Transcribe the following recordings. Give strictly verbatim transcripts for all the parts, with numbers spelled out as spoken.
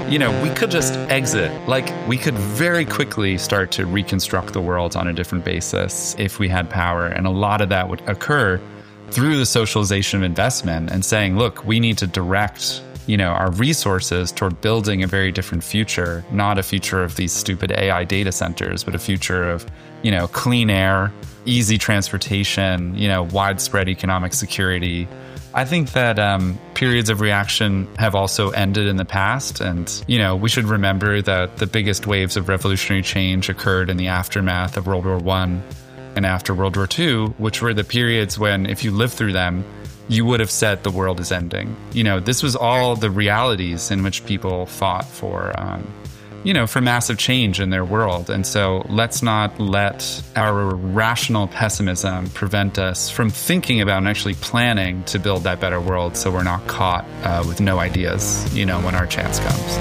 you know, we could just exit. Like, we could very quickly start to reconstruct the world on a different basis if we had power. And a lot of that would occur through the socialization of investment and saying, look, we need to direct, you know, our resources toward building a very different future, not a future of these stupid A I data centers, but a future of, you know, clean air, easy transportation, you know, widespread economic security. I think that um, periods of reaction have also ended in the past. And, you know, we should remember that the biggest waves of revolutionary change occurred in the aftermath of World War One and after World War Two, which were the periods when, if you lived through them, you would have said the world is ending. You know, this was all the realities in which people fought for, um, you know, for massive change in their world. And so let's not let our rational pessimism prevent us from thinking about and actually planning to build that better world so we're not caught uh, with no ideas, you know, when our chance comes.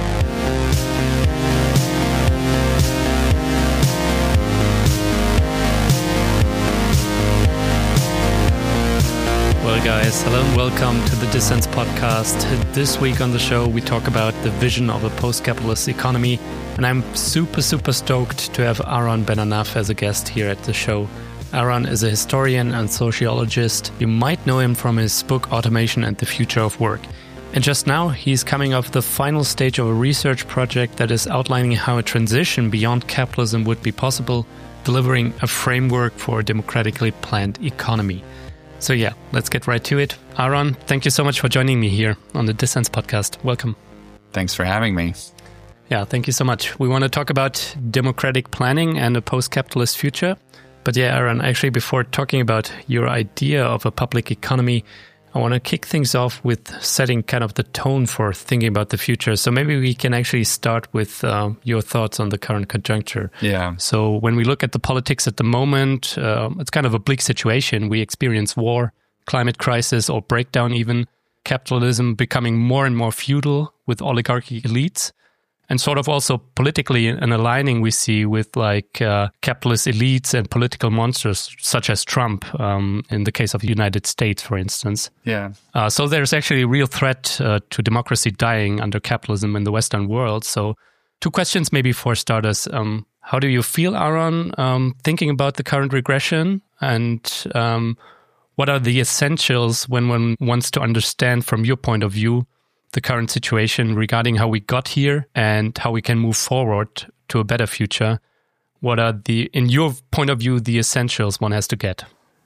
Well, guys, hello and welcome to the Dissens podcast. This week on the show, we talk about the vision of a post-capitalist economy, and I'm super, super stoked to have Aaron Ben-Anaf as a guest here at the show. Aaron is a historian and sociologist. You might know him from his book, Automation and the Future of Work. And just now, he's coming off the final stage of a research project that is outlining how a transition beyond capitalism would be possible, delivering a framework for a democratically planned economy. So yeah, let's get right to it. Aaron, thank you so much for joining me here on the Dissens podcast. Welcome. Thanks for having me. Yeah, thank you so much. We want to talk about democratic planning and a post-capitalist future. But yeah, Aaron, actually, before talking about your idea of a public economy, I want to kick things off with setting kind of the tone for thinking about the future. So maybe we can actually start with uh, your thoughts on the current conjuncture. Yeah. So when we look at the politics at the moment, uh, it's kind of a bleak situation. We experience war, climate crisis, or breakdown even, capitalism becoming more and more feudal with oligarchic elites, and sort of also politically an aligning we see with like uh, capitalist elites and political monsters such as Trump, um, in the case of the United States, for instance. Yeah. Uh, so there's actually a real threat uh, to democracy dying under capitalism in the Western world. So two questions maybe for starters. Um, how do you feel, Aaron, um, thinking about the current regression? And um, what are the essentials when one wants to understand from your point of view the current situation regarding how we got here and how we can move forward to a better future? What are the, in your point of view, the essentials one has to get?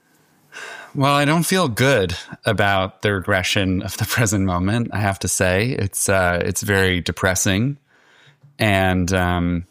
Well, I don't feel good about the regression of the present moment, I have to say. It's uh, it's very depressing. And um,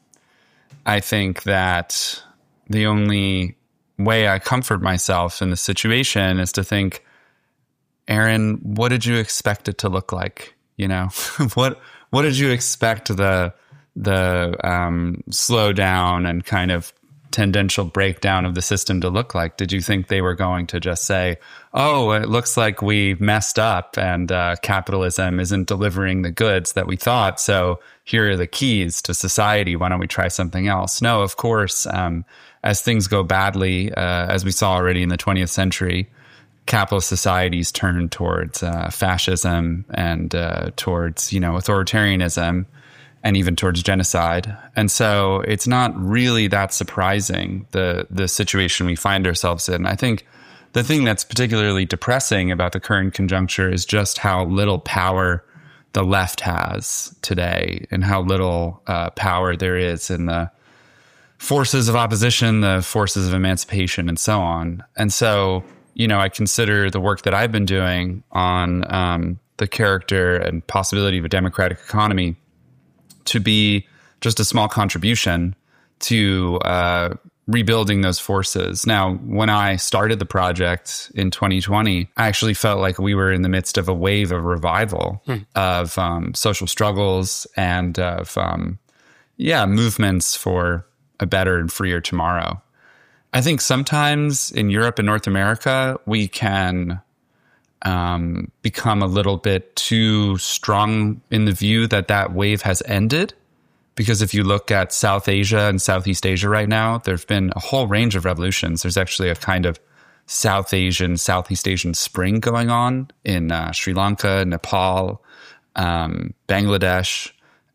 I think that the only way I comfort myself in the situation is to think, Aaron, what did you expect it to look like? You know, what what did you expect the the um, slowdown and kind of tendential breakdown of the system to look like? Did you think they were going to just say, "Oh, it looks like we messed up and uh, capitalism isn't delivering the goods that we thought, so here are the keys to society. Why don't we try something else?" No, of course, um, as things go badly, uh, as we saw already in the twentieth century. Capitalist societies turn towards uh, fascism and uh, towards, you know, authoritarianism and even towards genocide. And so it's not really that surprising, the the situation we find ourselves in. I think the thing that's particularly depressing about the current conjuncture is just how little power the left has today and how little uh, power there is in the forces of opposition, the forces of emancipation, and so on. And so, you know, I consider the work that I've been doing on um, the character and possibility of a democratic economy to be just a small contribution to uh, rebuilding those forces. Now, when I started the project in twenty twenty, I actually felt like we were in the midst of a wave of revival hmm. of um, social struggles and of, um, yeah, movements for a better and freer tomorrow. I think sometimes in Europe and North America, we can um, become a little bit too strong in the view that that wave has ended. Because if you look at South Asia and Southeast Asia right now, there's been a whole range of revolutions. There's actually a kind of South Asian, Southeast Asian spring going on in uh, Sri Lanka, Nepal, um, Bangladesh,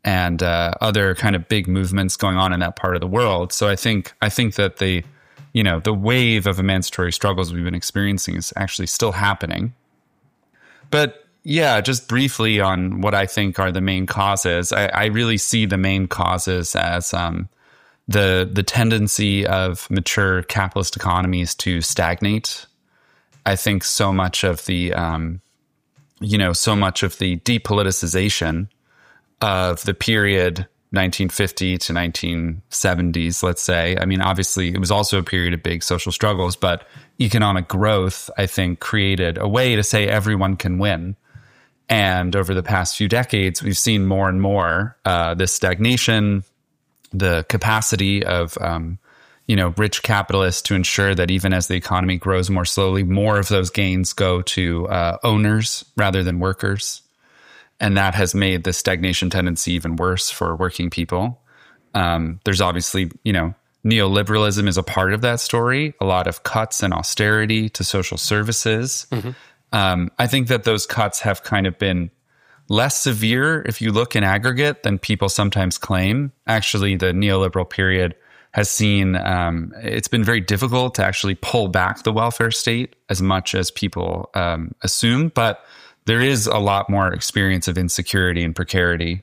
and uh, other kind of big movements going on in that part of the world. So I think I think that the you know the wave of emancipatory struggles we've been experiencing is actually still happening. But yeah, just briefly on what I think are the main causes. I, I really see the main causes as um, the the tendency of mature capitalist economies to stagnate. I think so much of the um, you know so much of the depoliticization of the period nineteen fifty to nineteen seventies, let's say. I mean, obviously, it was also a period of big social struggles, but economic growth, I think, created a way to say everyone can win. And over the past few decades, we've seen more and more uh, this stagnation, the capacity of um, you know rich capitalists to ensure that even as the economy grows more slowly, more of those gains go to uh, owners rather than workers. And that has made the stagnation tendency even worse for working people. Um, there's obviously, you know, neoliberalism is a part of that story. A lot of cuts and austerity to social services. Mm-hmm. Um, I think that those cuts have kind of been less severe if you look in aggregate than people sometimes claim. Actually, the neoliberal period has seen, um, it's been very difficult to actually pull back the welfare state as much as people um, assume. But there is a lot more experience of insecurity and precarity,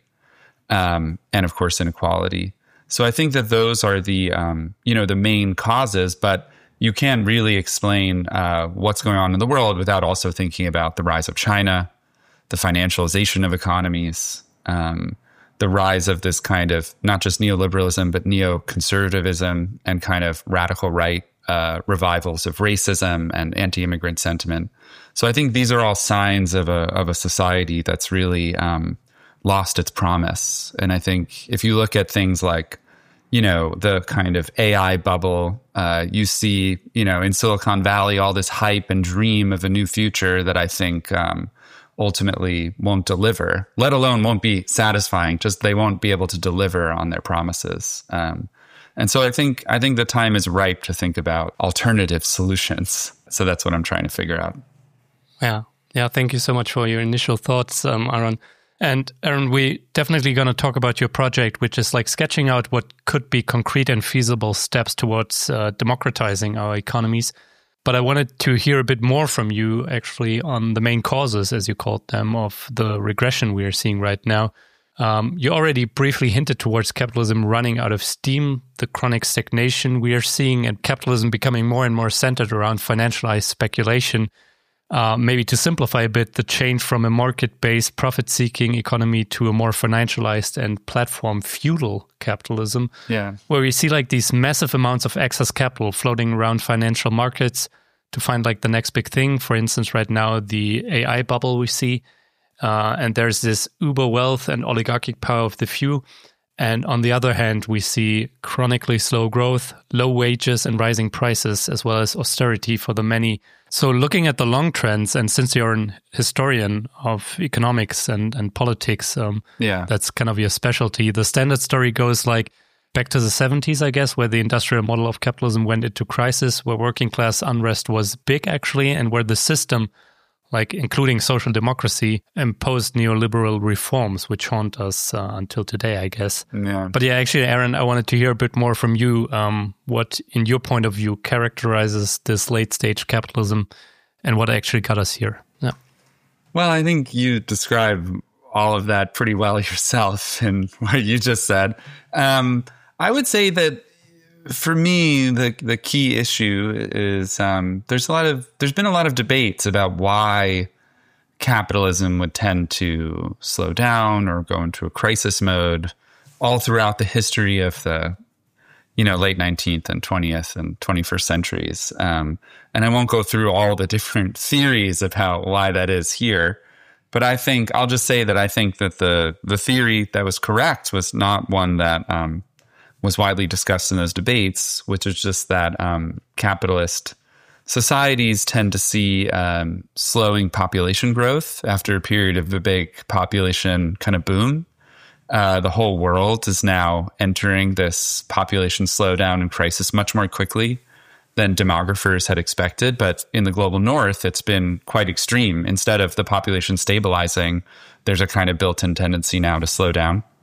um, and of course inequality. So I think that those are the um, you know the main causes. But you can't really explain uh, what's going on in the world without also thinking about the rise of China, the financialization of economies, um, the rise of this kind of not just neoliberalism but neoconservatism and kind of radical right uh, revivals of racism and anti-immigrant sentiment. So I think these are all signs of a of a society that's really um, lost its promise. And I think if you look at things like, you know, the kind of A I bubble, uh, you see, you know, in Silicon Valley, all this hype and dream of a new future that I think um, ultimately won't deliver, let alone won't be satisfying. Just they won't be able to deliver on their promises. Um, and so I think I think the time is ripe to think about alternative solutions. So that's what I'm trying to figure out. Yeah. Yeah. Thank you so much for your initial thoughts, um, Aaron. And Aaron, we're definitely going to talk about your project, which is like sketching out what could be concrete and feasible steps towards uh, democratizing our economies. But I wanted to hear a bit more from you actually on the main causes, as you called them, of the regression we are seeing right now. Um, you already briefly hinted towards capitalism running out of steam, the chronic stagnation we are seeing, and capitalism becoming more and more centered around financialized speculation. Uh, maybe to simplify a bit, the change from a market-based, profit-seeking economy to a more financialized and platform-feudal capitalism, yeah, where we see like these massive amounts of excess capital floating around financial markets to find like the next big thing. For instance, right now, the A I bubble we see, uh, and there's this uber wealth and oligarchic power of the few. And on the other hand, we see chronically slow growth, low wages and rising prices, as well as austerity for the many. So looking at the long trends, and since you're an historian of economics and, and politics, um, yeah, that's kind of your specialty. The standard story goes like back to the seventies, I guess, where the industrial model of capitalism went into crisis, where working class unrest was big, actually, and where the system, like including social democracy, imposed neoliberal reforms, which haunt us uh, until today, I guess. Yeah. But yeah, actually, Aaron, I wanted to hear a bit more from you. Um, what, in your point of view, characterizes this late-stage capitalism and what actually got us here? Yeah. Well, I think you describe all of that pretty well yourself in what you just said. Um, I would say that for me, the the key issue is um, there's a lot of there's been a lot of debates about why capitalism would tend to slow down or go into a crisis mode all throughout the history of the you know late nineteenth and twentieth and twenty-first centuries. Um, and I won't go through all the different theories of how why that is here, but I think I'll just say that I think that the the theory that was correct was not one that um, was widely discussed in those debates, which is just that um, capitalist societies tend to see um, slowing population growth after a period of a big population kind of boom. Uh, the whole world is now entering this population slowdown and crisis much more quickly than demographers had expected. But in the global north, it's been quite extreme. Instead of the population stabilizing, there's a kind of built-in tendency now to slow down.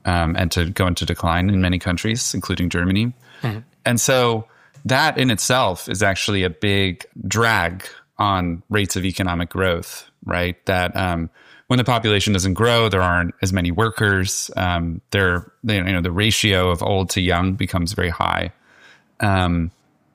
um, and to go into decline in many countries, including Germany. Mm-hmm. And so that in itself is actually a big drag on rates of economic growth, right? That um, when the population doesn't grow, there aren't as many workers. Um, there, you know, the ratio of old to young becomes very high. Um,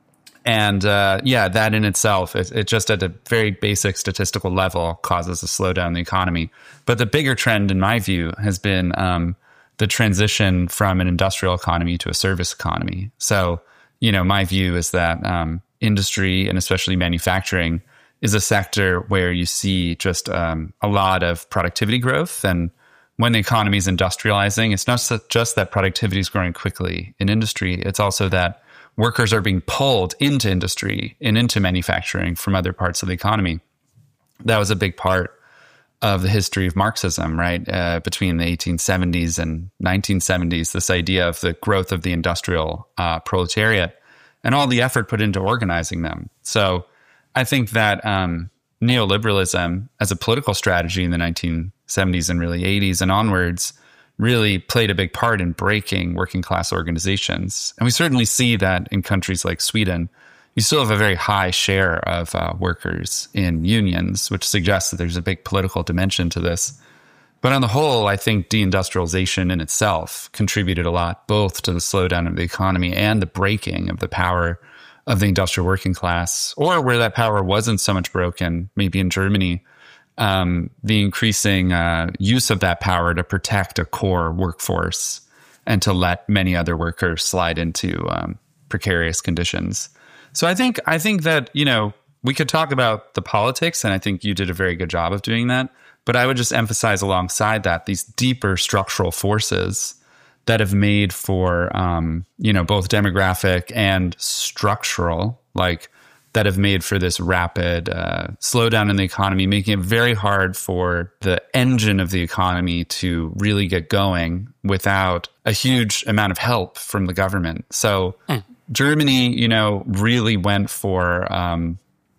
and uh, yeah, that in itself, it, it just at a very basic statistical level causes a slowdown in the economy. But the bigger trend, in my view, has been um, the transition from an industrial economy to a service economy. So, you know, my view is that um, industry and especially manufacturing is a sector where you see just um, a lot of productivity growth. And when the economy is industrializing, it's not just that productivity is growing quickly in industry. It's also that workers are being pulled into industry and into manufacturing from other parts of the economy. That was a big part of the history of Marxism, right? Uh, between the eighteen seventies and nineteen seventies, this idea of the growth of the industrial uh, proletariat and all the effort put into organizing them. So I think that um, neoliberalism as a political strategy in the nineteen seventies and really eighties and onwards really played a big part in breaking working class organizations. And we certainly see that in countries like Sweden. You still have a very high share of uh, workers in unions, which suggests that there's a big political dimension to this. But on the whole, I think deindustrialization in itself contributed a lot, both to the slowdown of the economy and the breaking of the power of the industrial working class, or where that power wasn't so much broken, maybe in Germany, um, the increasing uh, use of that power to protect a core workforce and to let many other workers slide into um, precarious conditions. So I think I think that, you know, we could talk about the politics, and I think you did a very good job of doing that. But I would just emphasize alongside that these deeper structural forces that have made for, um, you know, both demographic and structural, like that have made for this rapid uh, slowdown in the economy, making it very hard for the engine of the economy to really get going without a huge amount of help from the government. So mm. Germany, you know, really went for um,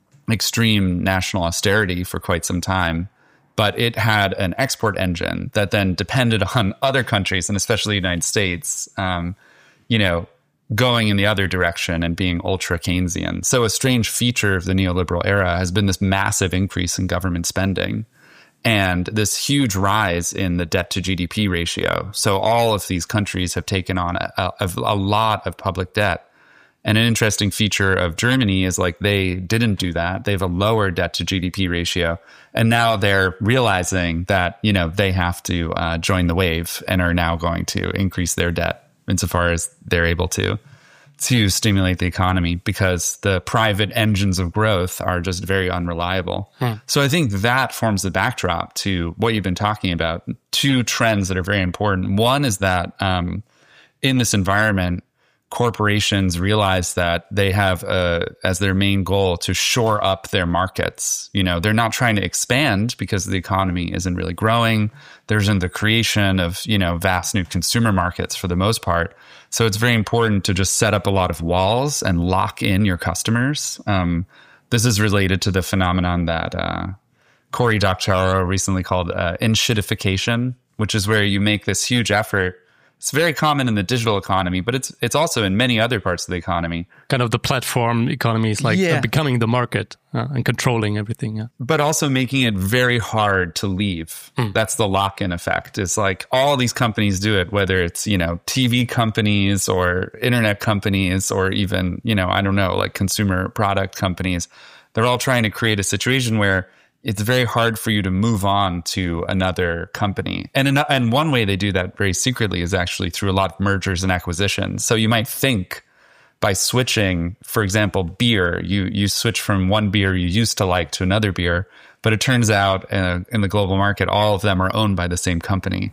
extreme national austerity for quite some time. But it had an export engine that then depended on other countries, and especially the United States, um, you know, going in the other direction and being ultra Keynesian. So a strange feature of the neoliberal era has been this massive increase in government spending and this huge rise in the debt to G D P ratio. So all of these countries have taken on a, a, a lot of public debt. And an interesting feature of Germany is like they didn't do that. They have a lower debt to G D P ratio. And now they're realizing that, you know, they have to uh, join the wave and are now going to increase their debt insofar as they're able to, to stimulate the economy because the private engines of growth are just very unreliable. Hmm. So I think that forms the backdrop to what you've been talking about. Two trends that are very important. One is that um, in this environment, corporations realize that they have uh, as their main goal to shore up their markets. You know, they're not trying to expand because the economy isn't really growing. There isn't the creation of, you know, vast new consumer markets for the most part. So it's very important to just set up a lot of walls and lock in your customers. Um, this is related to the phenomenon that uh, Cory Doctorow recently called uh, enshittification, which is where you make this huge effort. It's very common in the digital economy, but it's it's also in many other parts of the economy. Kind of the platform economy is like yeah. becoming the market uh, and controlling everything. Yeah. But also making it very hard to leave. Mm. That's the lock-in effect. It's like all these companies do it, whether it's, you know, T V companies or internet companies or even, you know, I don't know, like consumer product companies. They're all trying to create a situation where it's very hard for you to move on to another company. And in, and one way they do that very secretly is actually through a lot of mergers and acquisitions. So you might think by switching, for example, beer, you you switch from one beer you used to like to another beer, but it turns out uh, in the global market, all of them are owned by the same company.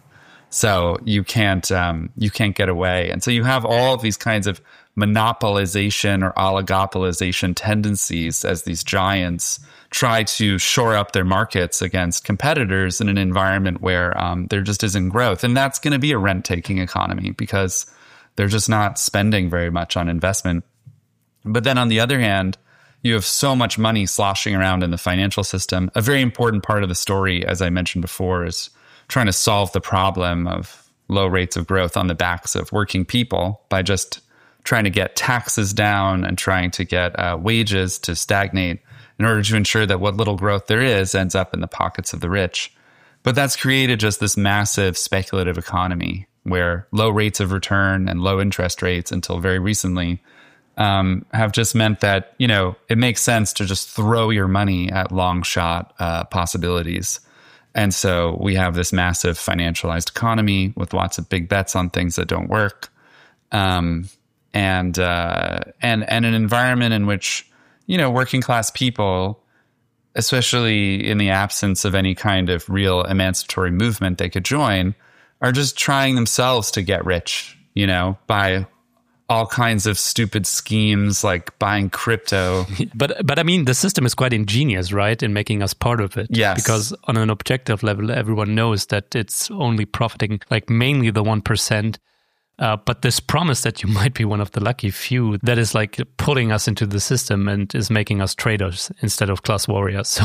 So you can't um, you can't get away. And so you have all of these kinds of monopolization or oligopolization tendencies as these giants try to shore up their markets against competitors in an environment where um, there just isn't growth. And that's going to be a rent-taking economy because they're just not spending very much on investment. But then on the other hand, you have so much money sloshing around in the financial system. A very important part of the story, as I mentioned before, is trying to solve the problem of low rates of growth on the backs of working people by just trying to get taxes down and trying to get uh, wages to stagnate in order to ensure that what little growth there is ends up in the pockets of the rich. But that's created just this massive speculative economy where low rates of return and low interest rates until very recently um, have just meant that, you know, it makes sense to just throw your money at long shot uh, possibilities. And so we have this massive financialized economy with lots of big bets on things that don't work. Um, and, uh, and, and an environment in which, you know, working class people, especially in the absence of any kind of real emancipatory movement they could join, are just trying themselves to get rich, you know, by all kinds of stupid schemes like buying crypto. But but I mean, the system is quite ingenious, right, in making us part of it. Yes. Because on an objective level, everyone knows that it's only profiting like mainly the one percent. Uh, but this promise that you might be one of the lucky few, that is like pulling us into the system and is making us traders instead of class warriors. So,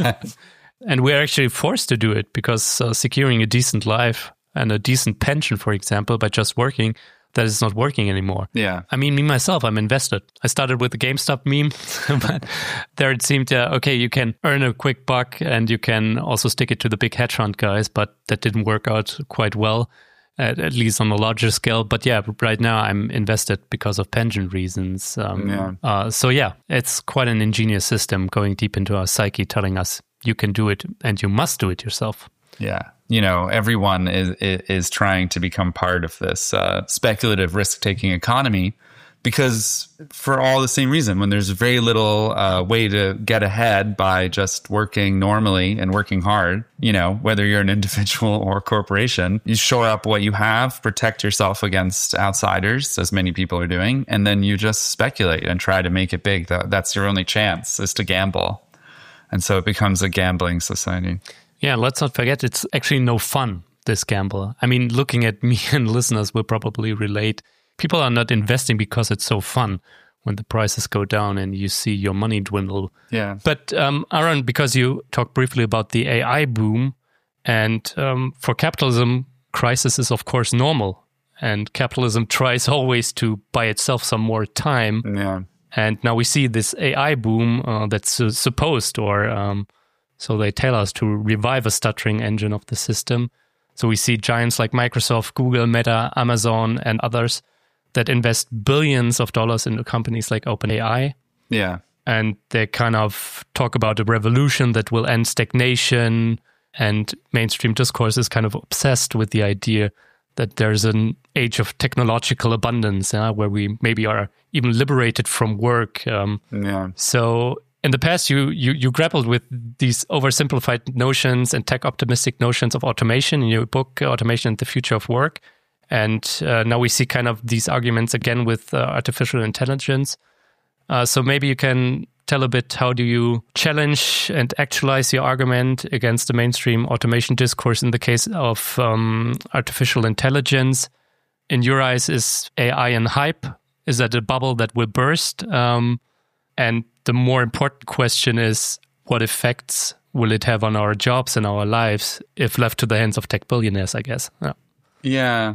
and we're actually forced to do it because uh, securing a decent life and a decent pension, for example, by just working, that is not working anymore. Yeah. I mean, me, myself, I'm invested. I started with the GameStop meme, but there it seemed, uh, okay, you can earn a quick buck and you can also stick it to the big hedge fund guys, but that didn't work out quite well, at, at least on a larger scale. But yeah, right now I'm invested because of pension reasons. Um, yeah. Uh, so yeah, it's quite an ingenious system going deep into our psyche, telling us you can do it and you must do it yourself. Yeah. You know, everyone is is trying to become part of this uh, speculative risk-taking economy because for all the same reason, when there's very little uh, way to get ahead by just working normally and working hard, you know, whether you're an individual or a corporation, you shore up what you have, protect yourself against outsiders, as many people are doing, and then you just speculate and try to make it big. That, that's your only chance, is to gamble. And so it becomes a gambling society. Yeah, let's not forget, it's actually no fun, this gamble. I mean, looking at me and listeners will probably relate. People are not investing because it's so fun when the prices go down and you see your money dwindle. Yeah. But um, Aaron, because you talked briefly about the A I boom, and um, for capitalism, crisis is of course normal. And capitalism tries always to buy itself some more time. Yeah. And now we see this A I boom uh, that's uh, supposed or... Um, So they tell us to revive a stuttering engine of the system. So we see giants like Microsoft, Google, Meta, Amazon, and others that invest billions of dollars into companies like OpenAI. Yeah. And they kind of talk about a revolution that will end stagnation. And mainstream discourse is kind of obsessed with the idea that there's an age of technological abundance, uh, where we maybe are even liberated from work. Um, yeah. So... In the past, you, you you grappled with these oversimplified notions and tech-optimistic notions of automation in your book, Automation and the Future of Work. And uh, now we see kind of these arguments again with uh, artificial intelligence. Uh, so maybe you can tell a bit, how do you challenge and actualize your argument against the mainstream automation discourse in the case of um, artificial intelligence? In your eyes, is A I an hype? Is that a bubble that will burst? Um, and the more important question is, what effects will it have on our jobs and our lives if left to the hands of tech billionaires, I guess? Yeah. Yeah.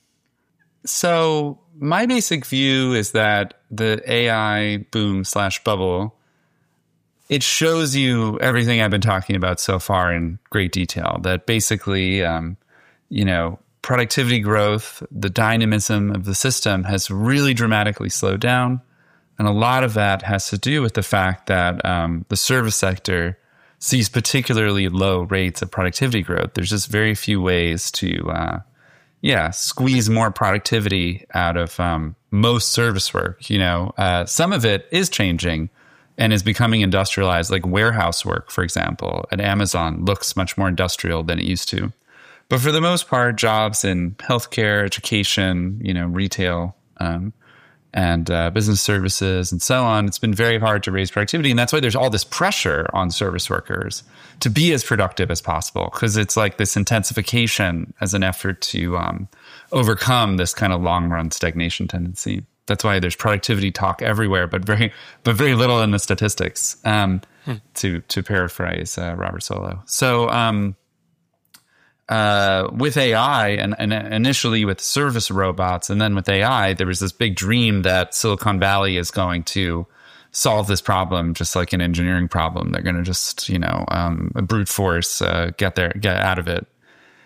So my basic view is that the A I boom slash bubble, it shows you everything I've been talking about so far in great detail. That basically, um, you know, productivity growth, the dynamism of the system has really dramatically slowed down. And a lot of that has to do with the fact that um, the service sector sees particularly low rates of productivity growth. There's just very few ways to, uh, yeah, squeeze more productivity out of um, most service work. You know, uh, some of it is changing and is becoming industrialized, like warehouse work, for example, at Amazon looks much more industrial than it used to. But for the most part, jobs in healthcare, education, you know, retail, um, and uh, business services and so on, it's been very hard to raise productivity. And that's why there's all this pressure on service workers to be as productive as possible, because it's like this intensification as an effort to um, overcome this kind of long-run stagnation tendency. That's why there's productivity talk everywhere, but very but very little in the statistics, um, hmm. to, to paraphrase uh, Robert Solow. So... Um, uh, with A I and, and initially with service robots and then with A I, there was this big dream that Silicon Valley is going to solve this problem just like an engineering problem. They're going to just, you know, um, brute force, uh, get there, get out of it.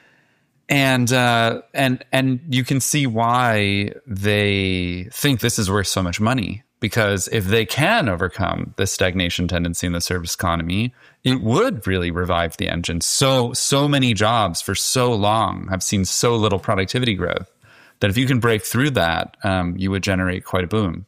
And, uh, and, and you can see why they think this is worth so much money, because if they can overcome the stagnation tendency in the service economy, it would really revive the engine. So, so many jobs for so long have seen so little productivity growth that if you can break through that, um, you would generate quite a boom.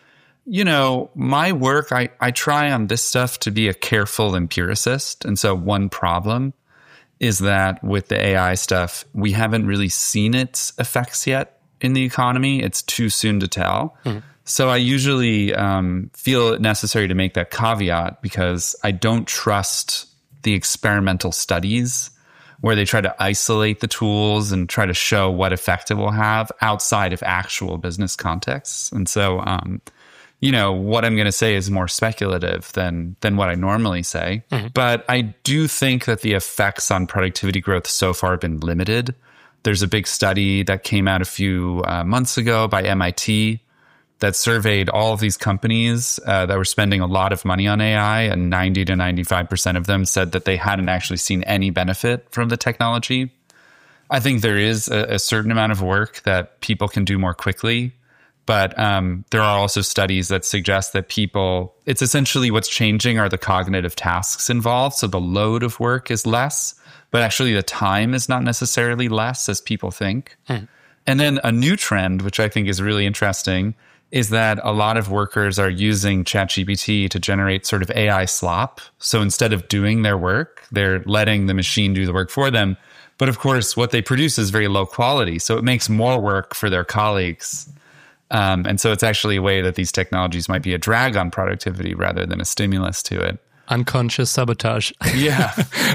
You know, my work, I, I try on this stuff to be a careful empiricist. And so one problem is that with the A I stuff, we haven't really seen its effects yet in the economy. It's too soon to tell. Mm. So I usually um, feel it necessary to make that caveat because I don't trust the experimental studies where they try to isolate the tools and try to show what effect it will have outside of actual business contexts. And so, um, you know, what I'm going to say is more speculative than than what I normally say. Mm-hmm. But I do think that the effects on productivity growth so far have been limited. There's a big study that came out a few uh, months ago by M I T that surveyed all of these companies uh, that were spending a lot of money on A I, and ninety to ninety-five percent of them said that they hadn't actually seen any benefit from the technology. I think there is a, a certain amount of work that people can do more quickly. But um, there are also studies that suggest that people, it's essentially what's changing are the cognitive tasks involved. So the load of work is less, but actually the time is not necessarily less as people think. Hmm. And then a new trend, which I think is really interesting, is that a lot of workers are using ChatGPT to generate sort of A I slop. So instead of doing their work, they're letting the machine do the work for them. But of course, what they produce is very low quality. So it makes more work for their colleagues. Um, and so it's actually a way that these technologies might be a drag on productivity rather than a stimulus to it. Unconscious sabotage. Yeah.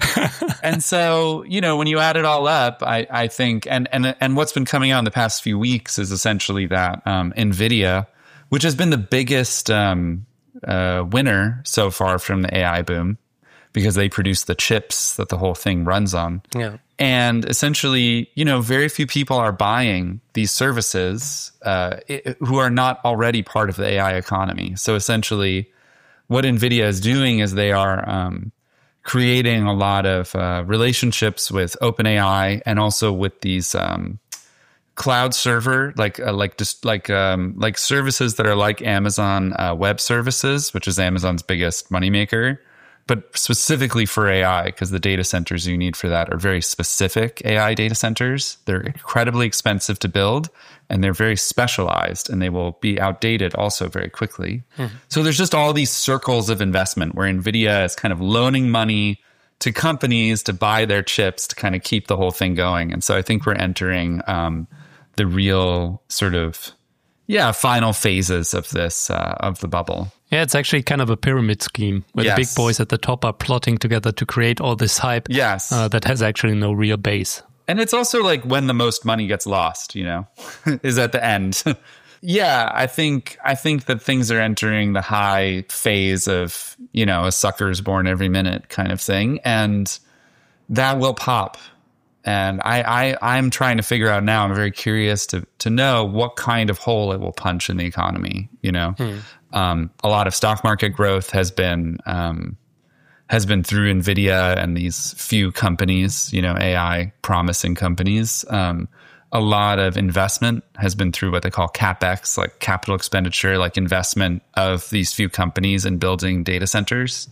And so, you know, when you add it all up, I, I think, and, and, and what's been coming out in the past few weeks is essentially that um, NVIDIA, which has been the biggest um, uh, winner so far from the A I boom, because they produce the chips that the whole thing runs on. Yeah. And essentially, you know, very few people are buying these services uh, it, who are not already part of the A I economy. So essentially, what NVIDIA is doing is they are um, creating a lot of uh, relationships with OpenAI and also with these um, cloud server, like uh, like just like um, like services that are like Amazon uh, Web Services, which is Amazon's biggest moneymaker. But specifically for A I, because the data centers you need for that are very specific A I data centers. They're incredibly expensive to build, and they're very specialized, and they will be outdated also very quickly. Mm-hmm. So there's just all these circles of investment where NVIDIA is kind of loaning money to companies to buy their chips to kind of keep the whole thing going. And so I think we're entering um, the real sort of, yeah, final phases of this, uh, of the bubble. Yeah, it's actually kind of a pyramid scheme where yes. the big boys at the top are plotting together to create all this hype yes. uh, that has actually no real base. And it's also like when the most money gets lost, you know, is at the end. Yeah, I think I think that things are entering the high phase of, you know, a sucker is born every minute kind of thing. And that will pop. And I, I, I'm trying to figure out now, I'm very curious to to know what kind of hole it will punch in the economy, you know. Hmm. Um, a lot of stock market growth has been um, has been through NVIDIA and these few companies, you know, A I promising companies. Um, a lot of investment has been through what they call CapEx, like capital expenditure, like investment of these few companies in building data centers.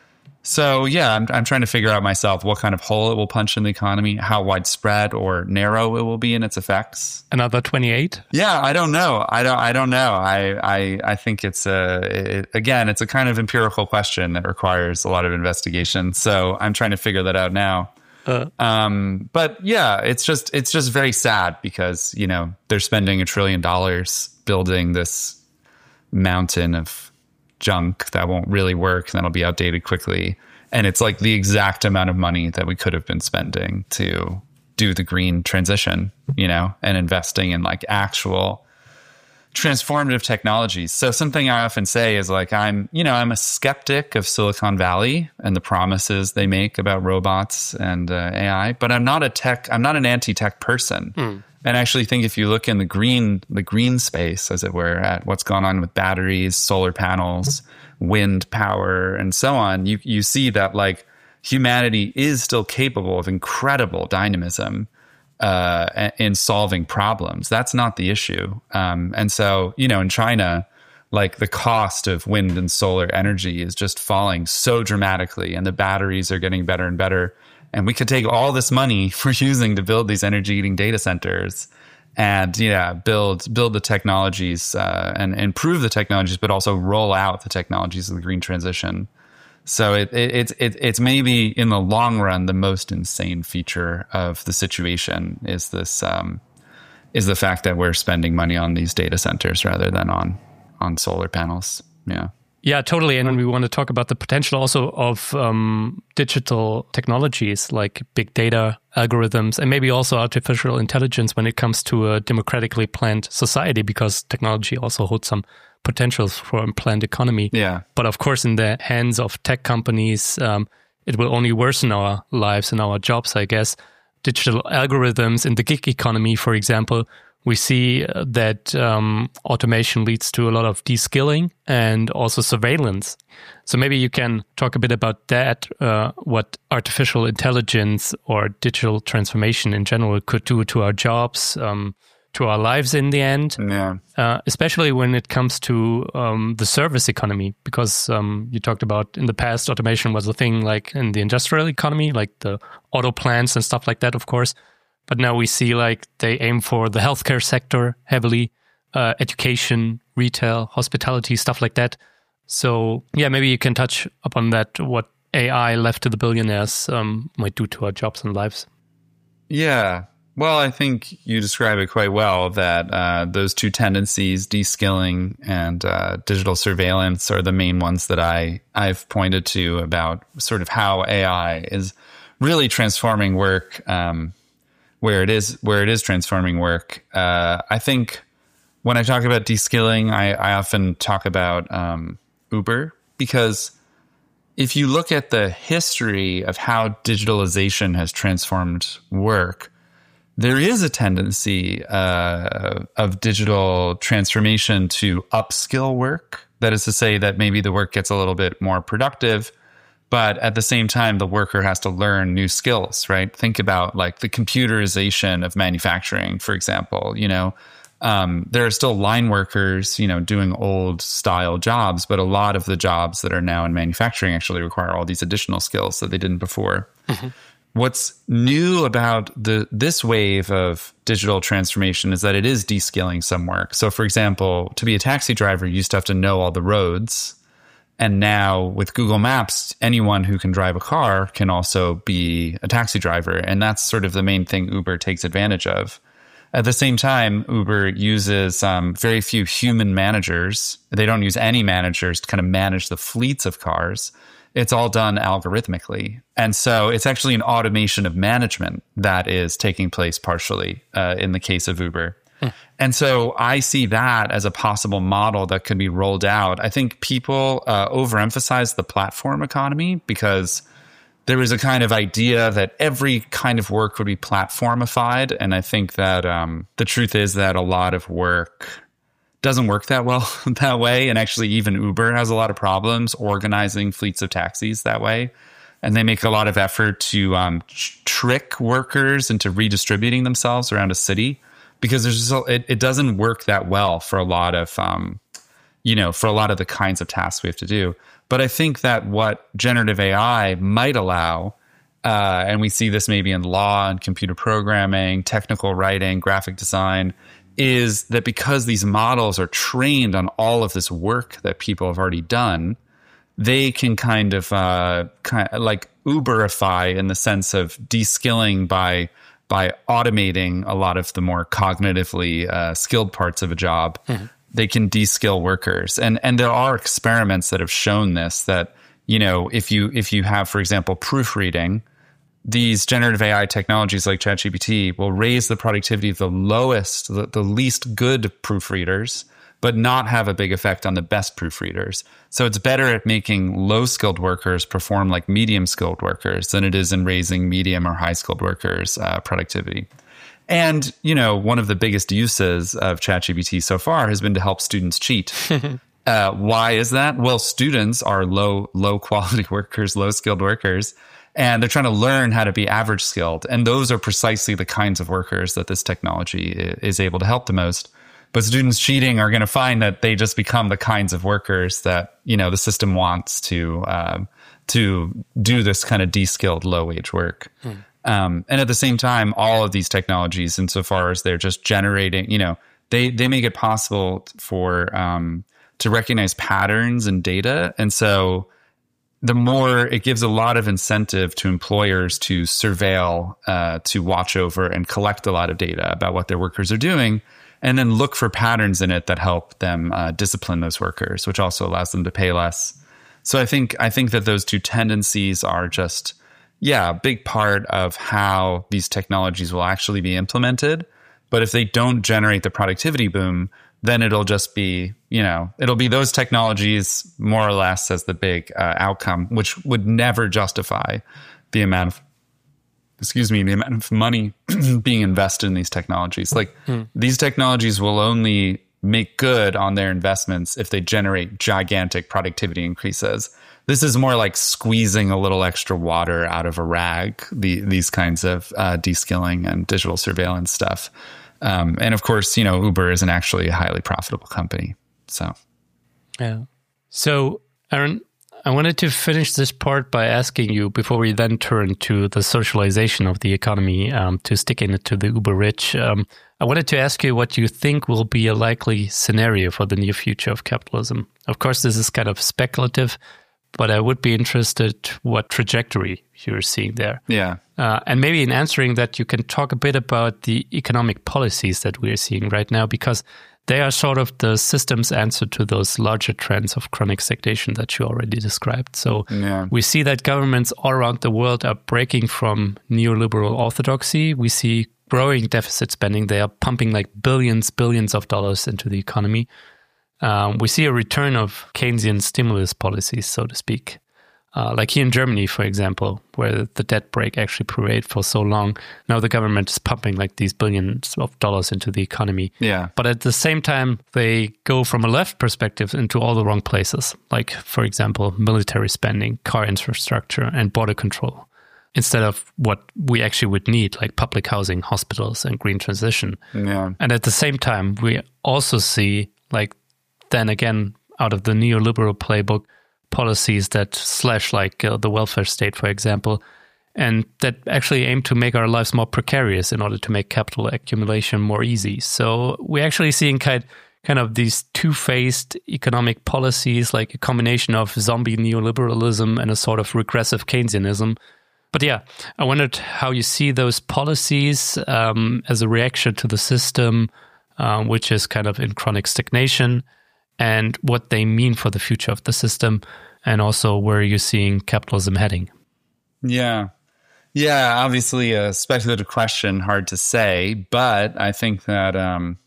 So, yeah, I'm, I'm trying to figure out myself what kind of hole it will punch in the economy, how widespread or narrow it will be in its effects. Another twenty-eight? Yeah, I don't know. I don't. I don't know. I. I. I think it's a. It, again, it's a kind of empirical question that requires a lot of investigation. So I'm trying to figure that out now. Uh. Um. But yeah, it's just. It's just very sad because you know they're spending a trillion dollars building this mountain of junk that won't really work and that'll be outdated quickly. And it's like the exact amount of money that we could have been spending to do the green transition, you know, and investing in like actual transformative technologies. So something I often say is like, I'm, you know, I'm a skeptic of Silicon Valley and the promises they make about robots and uh, A I, but I'm not a tech, I'm not an anti-tech person. Mm. And I actually think if you look in the green, the green space, as it were, at what's gone on with batteries, solar panels, wind power, and so on, you, you see that like humanity is still capable of incredible dynamism uh, in solving problems. That's not the issue. Um, and so, you know, in China, like the cost of wind and solar energy is just falling so dramatically, and the batteries are getting better and better. And we could take all this money we're using to build these energy-eating data centers and, yeah, build build the technologies uh, and improve the technologies, but also roll out the technologies of the green transition. So it, it, it's it, it's maybe in the long run the most insane feature of the situation is this um, is the fact that we're spending money on these data centers rather than on on solar panels. Yeah. Yeah, totally. And we want to talk about the potential also of um, digital technologies like big data, algorithms, and maybe also artificial intelligence when it comes to a democratically planned society, because technology also holds some potentials for a planned economy. Yeah. But of course, in the hands of tech companies, um, it will only worsen our lives and our jobs, I guess. Digital algorithms in the gig economy, for example, we see that um, automation leads to a lot of de-skilling and also surveillance. So maybe you can talk a bit about that, uh, what artificial intelligence or digital transformation in general could do to our jobs, um, to our lives in the end, yeah. uh, especially when it comes to um, the service economy, because um, you talked about in the past, automation was a thing like in the industrial economy, like the auto plants and stuff like that, of course. But now we see like they aim for the healthcare sector heavily, uh, education, retail, hospitality, stuff like that. So yeah, maybe you can touch upon that, what A I left to the billionaires um, might do to our jobs and lives. Yeah. Well, I think you describe it quite well, that uh, those two tendencies, de-skilling and uh, digital surveillance, are the main ones that I, I've pointed to about sort of how A I is really transforming work, um, where it is where it is transforming work. Uh, I think when I talk about de-skilling, I, I often talk about um, Uber, because if you look at the history of how digitalization has transformed work, there is a tendency uh, of digital transformation to upskill work. That is to say that maybe the work gets a little bit more productive, but at the same time, the worker has to learn new skills, right? Think about like the computerization of manufacturing, for example. You know, um, there are still line workers, you know, doing old style jobs, but a lot of the jobs that are now in manufacturing actually require all these additional skills that they didn't before. Mm-hmm. What's new about the this wave of digital transformation is that it is de-skilling some work. So, for example, to be a taxi driver, you used to have to know all the roads. And now with Google Maps, anyone who can drive a car can also be a taxi driver. And that's sort of the main thing Uber takes advantage of. At the same time, Uber uses um, very few human managers. They don't use any managers to kind of manage the fleets of cars. It's all done algorithmically. And so it's actually an automation of management that is taking place partially uh, in the case of Uber. Hmm. And so I see that as a possible model that could be rolled out. I think people uh, overemphasize the platform economy because there was a kind of idea that every kind of work would be platformified. And I think that um, the truth is that a lot of work doesn't work that well that way. And actually, even Uber has a lot of problems organizing fleets of taxis that way. And they make a lot of effort to um, trick workers into redistributing themselves around a city, because there's just a, it, it doesn't work that well for a lot of, um, you know, for a lot of the kinds of tasks we have to do. But I think that what generative A I might allow, uh, and we see this maybe in law and computer programming, technical writing, graphic design, is that because these models are trained on all of this work that people have already done, they can kind of, uh, kind of like Uberify in the sense of de-skilling by by automating a lot of the more cognitively uh, skilled parts of a job. Mm-hmm. They can de-skill workers. And and there are experiments that have shown this, that, you know, if you if you have, for example, proofreading, these generative A I technologies like ChatGPT will raise the productivity of the lowest, the, the least good proofreaders but not have a big effect on the best proofreaders. So it's better at making low-skilled workers perform like medium-skilled workers than it is in raising medium or high-skilled workers' uh, productivity. And, you know, one of the biggest uses of ChatGPT so far has been to help students cheat. uh, why is that? Well, students are low, low-quality workers, low-skilled workers, and they're trying to learn how to be average skilled. And those are precisely the kinds of workers that this technology is able to help the most. But students cheating are going to find that they just become the kinds of workers that, you know, the system wants to um, to do this kind of de-skilled, low-wage work. Hmm. Um, and at the same time, all of these technologies, insofar as they're just generating, you know, they they make it possible for um, to recognize patterns in data. And so the more it gives a lot of incentive to employers to surveil, uh, to watch over and collect a lot of data about what their workers are doing, and then look for patterns in it that help them uh, discipline those workers, which also allows them to pay less. So I think I think that those two tendencies are just, yeah, a big part of how these technologies will actually be implemented. But if they don't generate the productivity boom, then it'll just be, you know, it'll be those technologies more or less as the big uh, outcome, which would never justify the amount of, excuse me, the amount of money being invested in these technologies. Like hmm. these technologies will only make good on their investments if they generate gigantic productivity increases. This is more like squeezing a little extra water out of a rag, the, these kinds of uh, de-skilling and digital surveillance stuff. Um, and of course, you know, Uber isn't actually a highly profitable company. So, yeah. So, Aaron, I wanted to finish this part by asking you, before we then turn to the socialization of the economy, um, to stick in it to the uber rich. Um, I wanted to ask you what you think will be a likely scenario for the near future of capitalism. Of course, this is kind of speculative, but I would be interested what trajectory you're seeing there. Yeah. Uh, and maybe in answering that, you can talk a bit about the economic policies that we're seeing right now, because they are sort of the system's answer to those larger trends of chronic stagnation that you already described. So yeah. we see that governments all around the world are breaking from neoliberal orthodoxy. We see growing deficit spending. They are pumping like billions, billions of dollars into the economy. Um, we see a return of Keynesian stimulus policies, so to speak. Uh, like here in Germany, for example, where the debt brake actually prevailed for so long. Now the government is pumping like these billions of dollars into the economy. Yeah. But at the same time, they go from a left perspective into all the wrong places. Like, for example, military spending, car infrastructure, and border control, instead of what we actually would need, like public housing, hospitals, and green transition. Yeah. And at the same time, we also see, like, then again, out of the neoliberal playbook, policies that slash like uh, the welfare state, for example, and that actually aim to make our lives more precarious in order to make capital accumulation more easy. So we're actually seeing kind, kind of these two-faced economic policies, like a combination of zombie neoliberalism and a sort of regressive Keynesianism. But yeah, I wondered how you see those policies um, as a reaction to the system, uh, which is kind of in chronic stagnation, and what they mean for the future of the system, and also where you're seeing capitalism heading. Yeah. Yeah, obviously a speculative question, hard to say, but I think that um,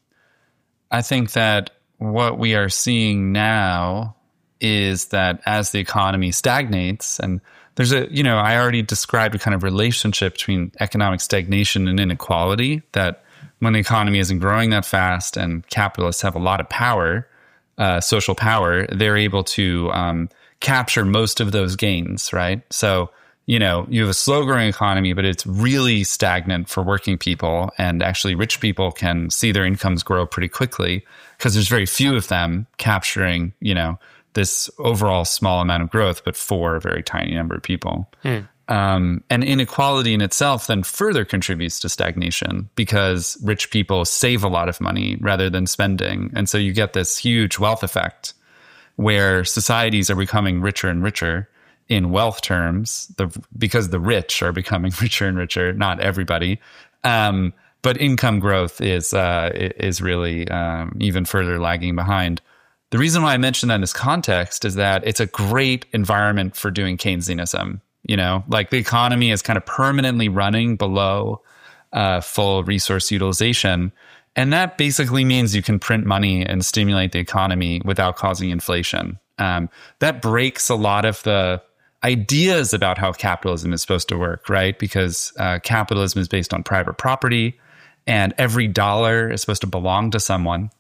I think that what we are seeing now is that as the economy stagnates, and there's a, you know, I already described a kind of relationship between economic stagnation and inequality, that when the economy isn't growing that fast and capitalists have a lot of power, Uh, social power, they're able to um, capture most of those gains, right? So, you know, you have a slow growing economy, but it's really stagnant for working people. And actually rich people can see their incomes grow pretty quickly because there's very few of them capturing, you know, this overall small amount of growth, but for a very tiny number of people. Hmm. Um, and inequality in itself then further contributes to stagnation because rich people save a lot of money rather than spending. And so you get this huge wealth effect where societies are becoming richer and richer in wealth terms, the, because the rich are becoming richer and richer, not everybody. Um, but income growth is, uh, is really um, even further lagging behind. The reason why I mention that in this context is that it's a great environment for doing Keynesianism. You know, like the economy is kind of permanently running below uh, full resource utilization. And that basically means you can print money and stimulate the economy without causing inflation. Um, that breaks a lot of the ideas about how capitalism is supposed to work, right? Because uh, capitalism is based on private property, and every dollar is supposed to belong to someone.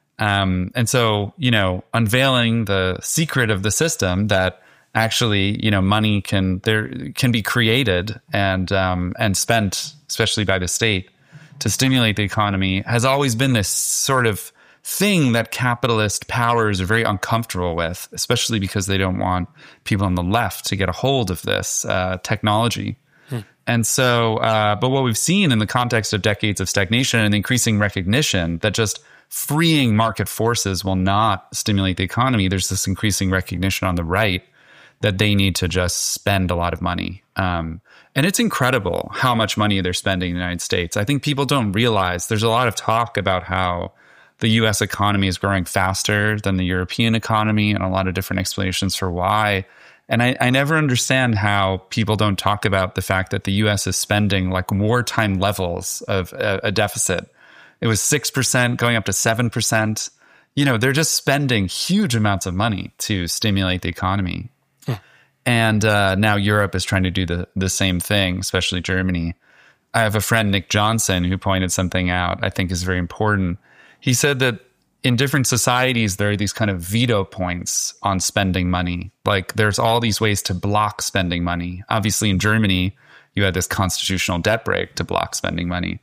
Um, and so, you know, unveiling the secret of the system that actually, you know, money can there can be created and um, and spent, especially by the state, to stimulate the economy, has always been this sort of thing that capitalist powers are very uncomfortable with, especially because they don't want people on the left to get a hold of this uh, technology. Hmm. And so, uh, but what we've seen in the context of decades of stagnation and increasing recognition that just freeing market forces will not stimulate the economy, there's this increasing recognition on the right that they need to just spend a lot of money. Um, and it's incredible how much money they're spending in the United States. I think people don't realize there's a lot of talk about how the U S economy is growing faster than the European economy, and a lot of different explanations for why. And I, I never understand how people don't talk about the fact that the U S is spending like wartime levels of a, a deficit. It was six percent going up to seven percent. You know, they're just spending huge amounts of money to stimulate the economy. Yeah. And uh, now Europe is trying to do the, the same thing, especially Germany. I have a friend, Nick Johnson, who pointed something out I think is very important. He said that in different societies, there are these kind of veto points on spending money. Like there's all these ways to block spending money. Obviously, in Germany, you had this constitutional debt break to block spending money.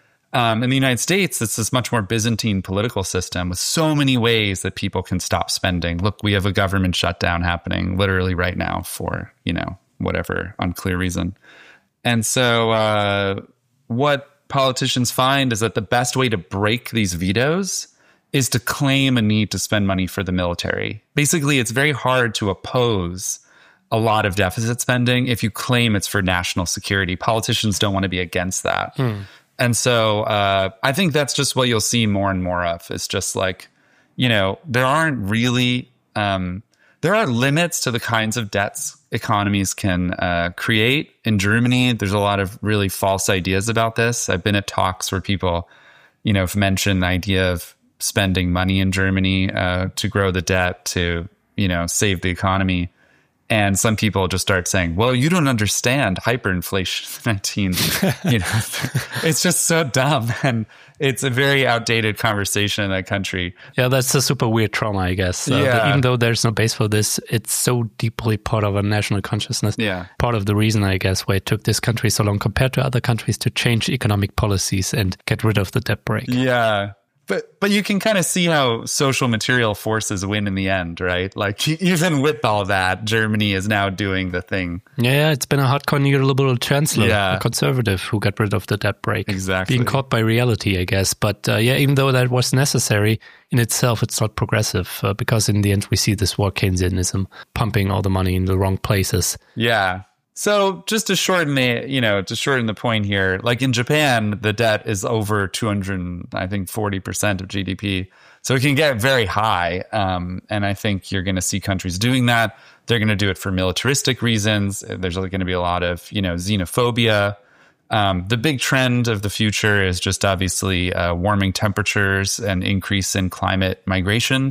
Um, in the United States, it's this much more Byzantine political system with so many ways that people can stop spending. Look, we have a government shutdown happening literally right now for, you know, whatever unclear reason. And so uh, what politicians find is that the best way to break these vetoes is to claim a need to spend money for the military. Basically, it's very hard to oppose a lot of deficit spending if you claim it's for national security. Politicians don't want to be against that. Hmm. And so uh, I think that's just what you'll see more and more of. It's just like, you know, there aren't really, um, there are limits to the kinds of debts economies can uh, create. In Germany, there's a lot of really false ideas about this. I've been at talks where people, you know, have mentioned the idea of spending money in Germany uh, to grow the debt to, you know, save the economy. And some people just start saying, well, you don't understand hyperinflation nineteen. You know, it's just so dumb. And it's a very outdated conversation in that country. Yeah, that's a super weird trauma, I guess. Uh, yeah. But even though there's no base for this, it's so deeply part of our national consciousness. Yeah. Part of the reason, I guess, why it took this country so long compared to other countries to change economic policies and get rid of the debt break. Yeah. But but you can kind of see how social material forces win in the end, right? Like even with all that, Germany is now doing the thing. Yeah, it's been a hardcore neoliberal chancellor, yeah. a conservative who got rid of the debt break. Exactly. Being caught by reality, I guess. But uh, yeah, even though that was necessary, in itself, it's not progressive uh, because in the end, we see this war Keynesianism pumping all the money in the wrong places. Yeah. So just to shorten the, you know, to shorten the point here, like in Japan, the debt is over two hundred, I think forty percent of G D P. So it can get very high. Um, and I think you're going to see countries doing that. They're going to do it for militaristic reasons. There's going to be a lot of, you know, xenophobia. Um, the big trend of the future is just obviously uh, warming temperatures and increase in climate migration.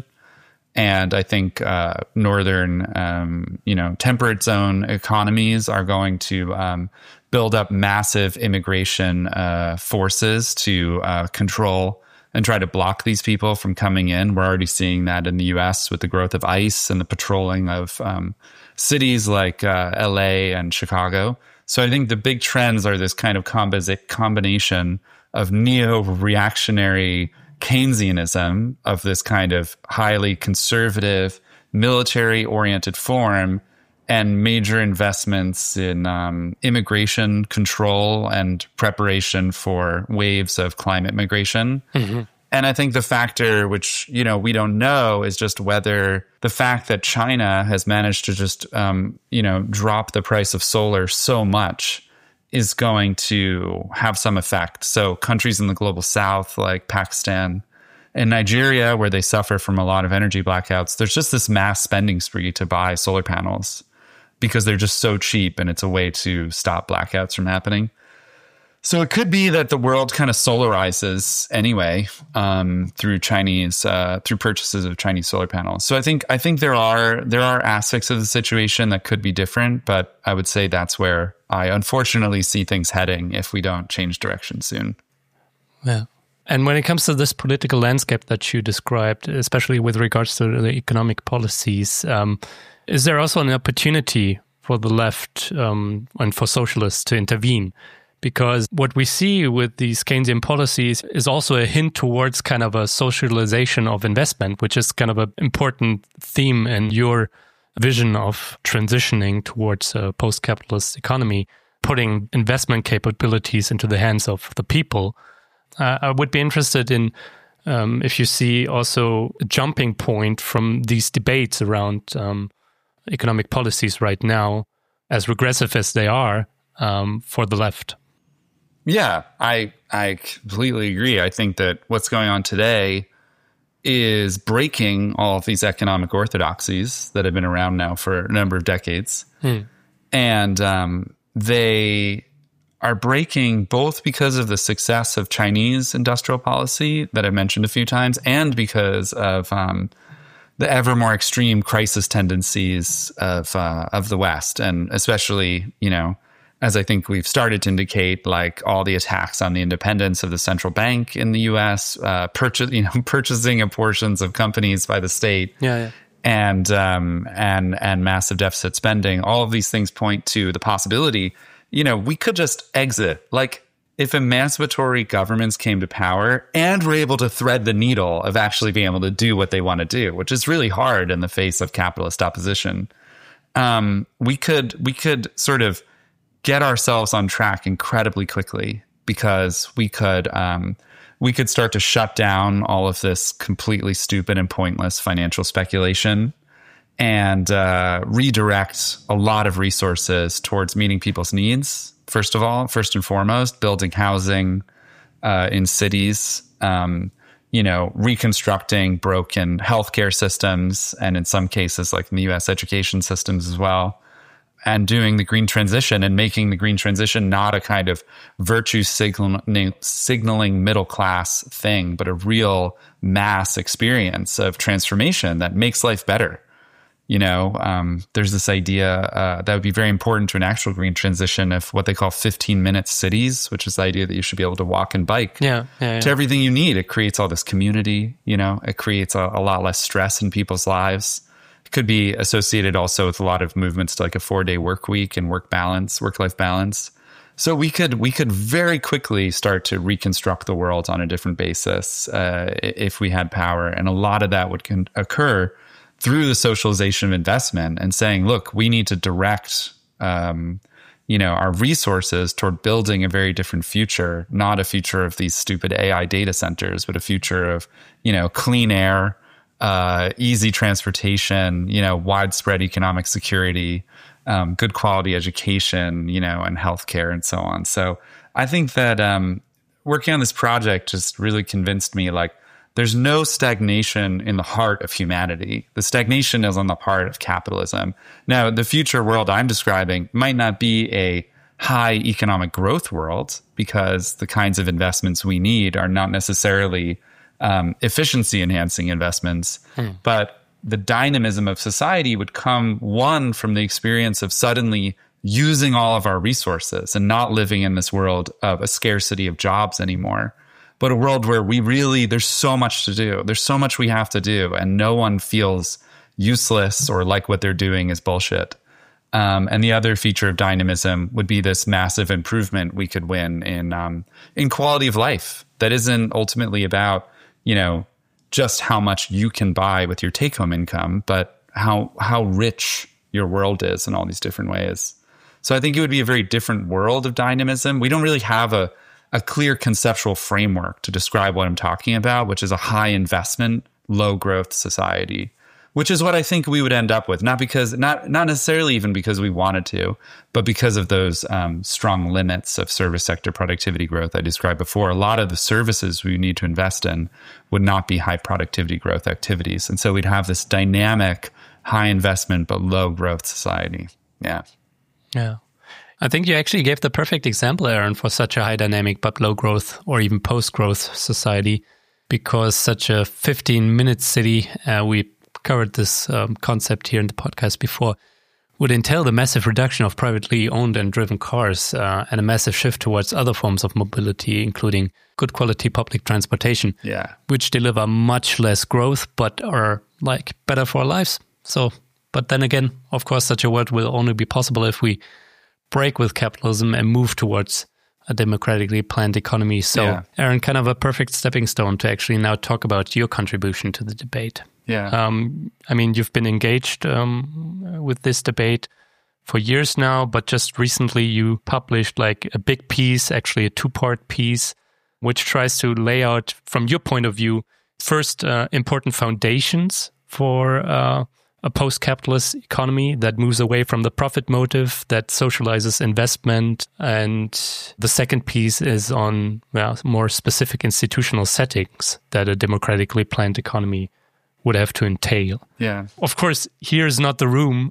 And I think uh, northern, um, you know, temperate zone economies are going to um, build up massive immigration uh, forces to uh, control and try to block these people from coming in. We're already seeing that in the U S with the growth of ICE and the patrolling of um, cities like uh, L A and Chicago. So I think the big trends are this kind of composite combination of neo-reactionary Keynesianism of this kind of highly conservative, military-oriented form and major investments in um, immigration control and preparation for waves of climate migration. Mm-hmm. And I think the factor which, you know, we don't know is just whether the fact that China has managed to just, um, you know, drop the price of solar so much is going to have some effect. So countries in the global south like Pakistan and Nigeria, where they suffer from a lot of energy blackouts, there's just this mass spending spree to buy solar panels because they're just so cheap and it's a way to stop blackouts from happening. So it could be that the world kind of solarizes anyway um, through Chinese uh, through purchases of Chinese solar panels. So I think I think there are there are aspects of the situation that could be different, but I would say that's where I unfortunately see things heading if we don't change direction soon. Yeah. And when it comes to this political landscape that you described, especially with regards to the economic policies, um, is there also an opportunity for the left um, and for socialists to intervene? Because what we see with these Keynesian policies is also a hint towards kind of a socialization of investment, which is kind of an important theme in your vision of transitioning towards a post-capitalist economy, putting investment capabilities into the hands of the people. Uh, I would be interested in um, if you see also a jumping point from these debates around um, economic policies right now, as regressive as they are, um, for the left. Yeah, I I completely agree. I think that what's going on today is breaking all of these economic orthodoxies that have been around now for a number of decades. Hmm. And um, they are breaking both because of the success of Chinese industrial policy that I've mentioned a few times, and because of um, the ever more extreme crisis tendencies of uh, of the West, and especially, you know, as I think we've started to indicate, like all the attacks on the independence of the central bank in the U S, uh, purchase, you know, purchasing of portions of companies by the state, yeah, yeah. and um, and and massive deficit spending. All of these things point to the possibility, you know, we could just exit. Like, if emancipatory governments came to power and were able to thread the needle of actually being able to do what they want to do, which is really hard in the face of capitalist opposition, um, we could we could sort of get ourselves on track incredibly quickly, because we could um, we could start to shut down all of this completely stupid and pointless financial speculation, and uh, redirect a lot of resources towards meeting people's needs. First of all, first and foremost, building housing uh, in cities, um, you know, reconstructing broken healthcare systems, and in some cases, like in the U S, education systems as well, and doing the green transition and making the green transition not a kind of virtue signaling, signaling middle class thing, but a real mass experience of transformation that makes life better. You know, um, there's this idea uh, that would be very important to an actual green transition of what they call fifteen minute cities, which is the idea that you should be able to walk and bike yeah, yeah, yeah. to everything you need. It creates all this community, you know, it creates a, a lot less stress in people's lives. It could be associated also with a lot of movements to like a four day work week and work balance, work life balance. So we could we could very quickly start to reconstruct the world on a different basis uh, if we had power. And a lot of that would con- occur through the socialization of investment and saying, look, we need to direct, um, you know, our resources toward building a very different future, not a future of these stupid A I data centers, but a future of, you know, clean air, uh, easy transportation, you know, widespread economic security, um, good quality education, you know, and healthcare and so on. So I think that um, working on this project just really convinced me, like, there's no stagnation in the heart of humanity. The stagnation is on the part of capitalism. Now, the future world I'm describing might not be a high economic growth world, because the kinds of investments we need are not necessarily um, efficiency-enhancing investments. Hmm. But the dynamism of society would come, one, from the experience of suddenly using all of our resources and not living in this world of a scarcity of jobs anymore, but a world where we really, there's so much to do. There's so much we have to do, and no one feels useless or like what they're doing is bullshit. Um, and the other feature of dynamism would be this massive improvement we could win in um, in quality of life that isn't ultimately about, you know, just how much you can buy with your take-home income, but how how rich your world is in all these different ways. So I think it would be a very different world of dynamism. We don't really have a a clear conceptual framework to describe what I'm talking about, which is a high investment, low growth society, which is what I think we would end up with. Not because, not not necessarily even because we wanted to, but because of those um, strong limits of service sector productivity growth I described before. A lot of the services we need to invest in would not be high productivity growth activities. And so we'd have this dynamic, high investment, but low growth society. Yeah. Yeah. I think you actually gave the perfect example, Aaron, for such a high dynamic but low growth or even post-growth society, because such a fifteen-minute city, uh, we covered this um, concept here in the podcast before, would entail the massive reduction of privately owned and driven cars uh, and a massive shift towards other forms of mobility, including good quality public transportation, yeah, which deliver much less growth but are like better for our lives. So, but then again, of course, such a world will only be possible if we break with capitalism and move towards a democratically planned economy. So, yeah. Aaron, kind of a perfect stepping stone to actually now talk about your contribution to the debate. Yeah. Um, I mean, you've been engaged um, with this debate for years now, but just recently you published like a big piece, actually a two-part piece, which tries to lay out, from your point of view, first uh, important foundations for uh, a post-capitalist economy that moves away from the profit motive, that socializes investment. And the second piece is on well, more specific institutional settings that a democratically planned economy would have to entail. Yeah. Of course, here's not the room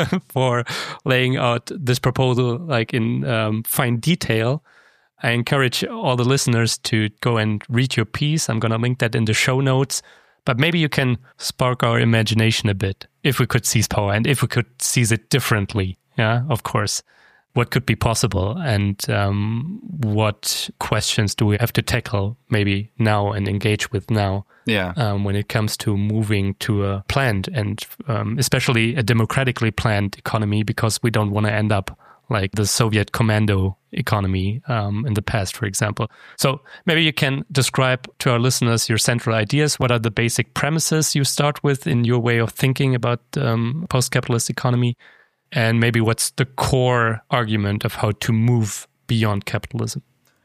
for laying out this proposal like in um, fine detail. I encourage all the listeners to go and read your piece. I'm going to link that in the show notes. But maybe you can spark our imagination a bit, if we could seize power and if we could seize it differently. Yeah, of course. What could be possible and um, what questions do we have to tackle maybe now and engage with now? Yeah. Um, when it comes to moving to a planned and um, especially a democratically planned economy, because we don't want to end up like the Soviet commando economy um, in the past, for example. So maybe you can describe to our listeners your central ideas. What are the basic premises you start with in your way of thinking about um, post-capitalist economy? And maybe what's the core argument of how to move beyond capitalism?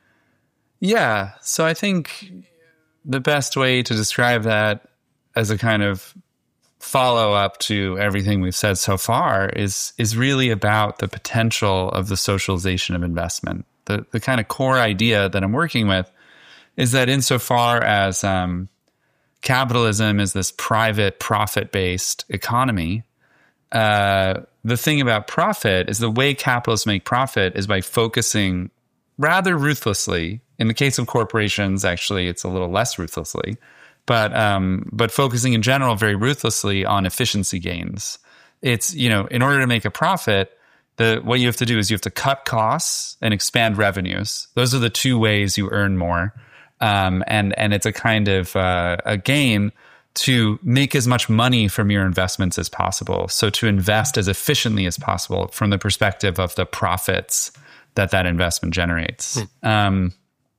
Yeah. So I think the best way to describe that as a kind of follow-up to everything we've said so far is is really about the potential of the socialization of investment. The the kind of core idea that I'm working with is that insofar as um, capitalism is this private, profit-based economy, uh, the thing about profit is the way capitalists make profit is by focusing rather ruthlessly. In the case of corporations, actually, it's a little less ruthlessly, but um, but focusing in general very ruthlessly on efficiency gains. It's, you know, in order to make a profit, the what you have to do is you have to cut costs and expand revenues. Those are the two ways you earn more, um, and and it's a kind of uh, a game to make as much money from your investments as possible. So to invest as efficiently as possible from the perspective of the profits that that investment generates. Hmm. Um,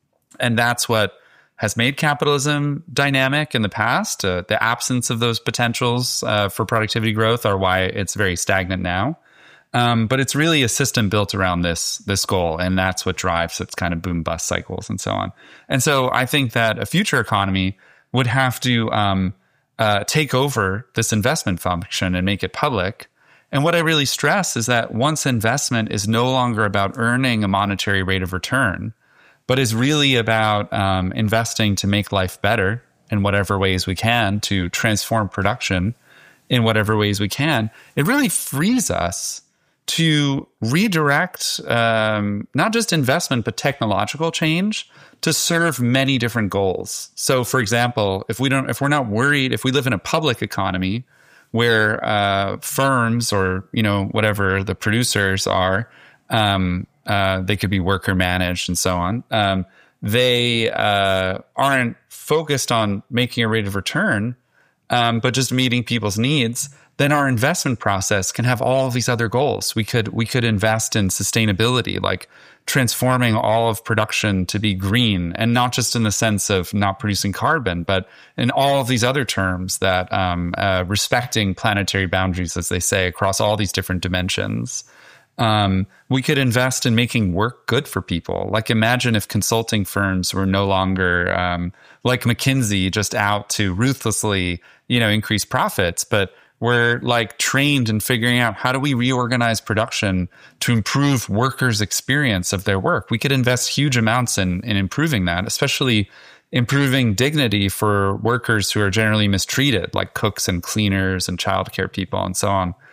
and that's what has made capitalism dynamic in the past. Uh, the absence of those potentials uh, for productivity growth are why it's very stagnant now. Um, but it's really a system built around this this goal, and that's what drives its kind of boom-bust cycles and so on. And so I think that a future economy would have to um, uh, take over this investment function and make it public. And what I really stress is that once investment is no longer about earning a monetary rate of return, but is really about um, investing to make life better in whatever ways we can, to transform production in whatever ways we can, it really frees us to redirect um, not just investment, but technological change to serve many different goals. So, for example, if we don't, if we're not worried, if we live in a public economy where uh, firms or, you know, whatever the producers are, um, uh, they could be worker managed and so on. Um, they uh, aren't focused on making a rate of return, um, but just meeting people's needs. Then our investment process can have all of these other goals. We could we could invest in sustainability, like transforming all of production to be green, and not just in the sense of not producing carbon, but in all of these other terms that um, uh, respecting planetary boundaries, as they say, across all these different dimensions. Um, we could invest in making work good for people. Like, imagine if consulting firms were no longer um, like McKinsey, just out to ruthlessly, you know, increase profits, but we're like trained in figuring out how do we reorganize production to improve workers' experience of their work. We could invest huge amounts in, in improving that, especially improving dignity for workers who are generally mistreated, like cooks and cleaners and childcare people and so on.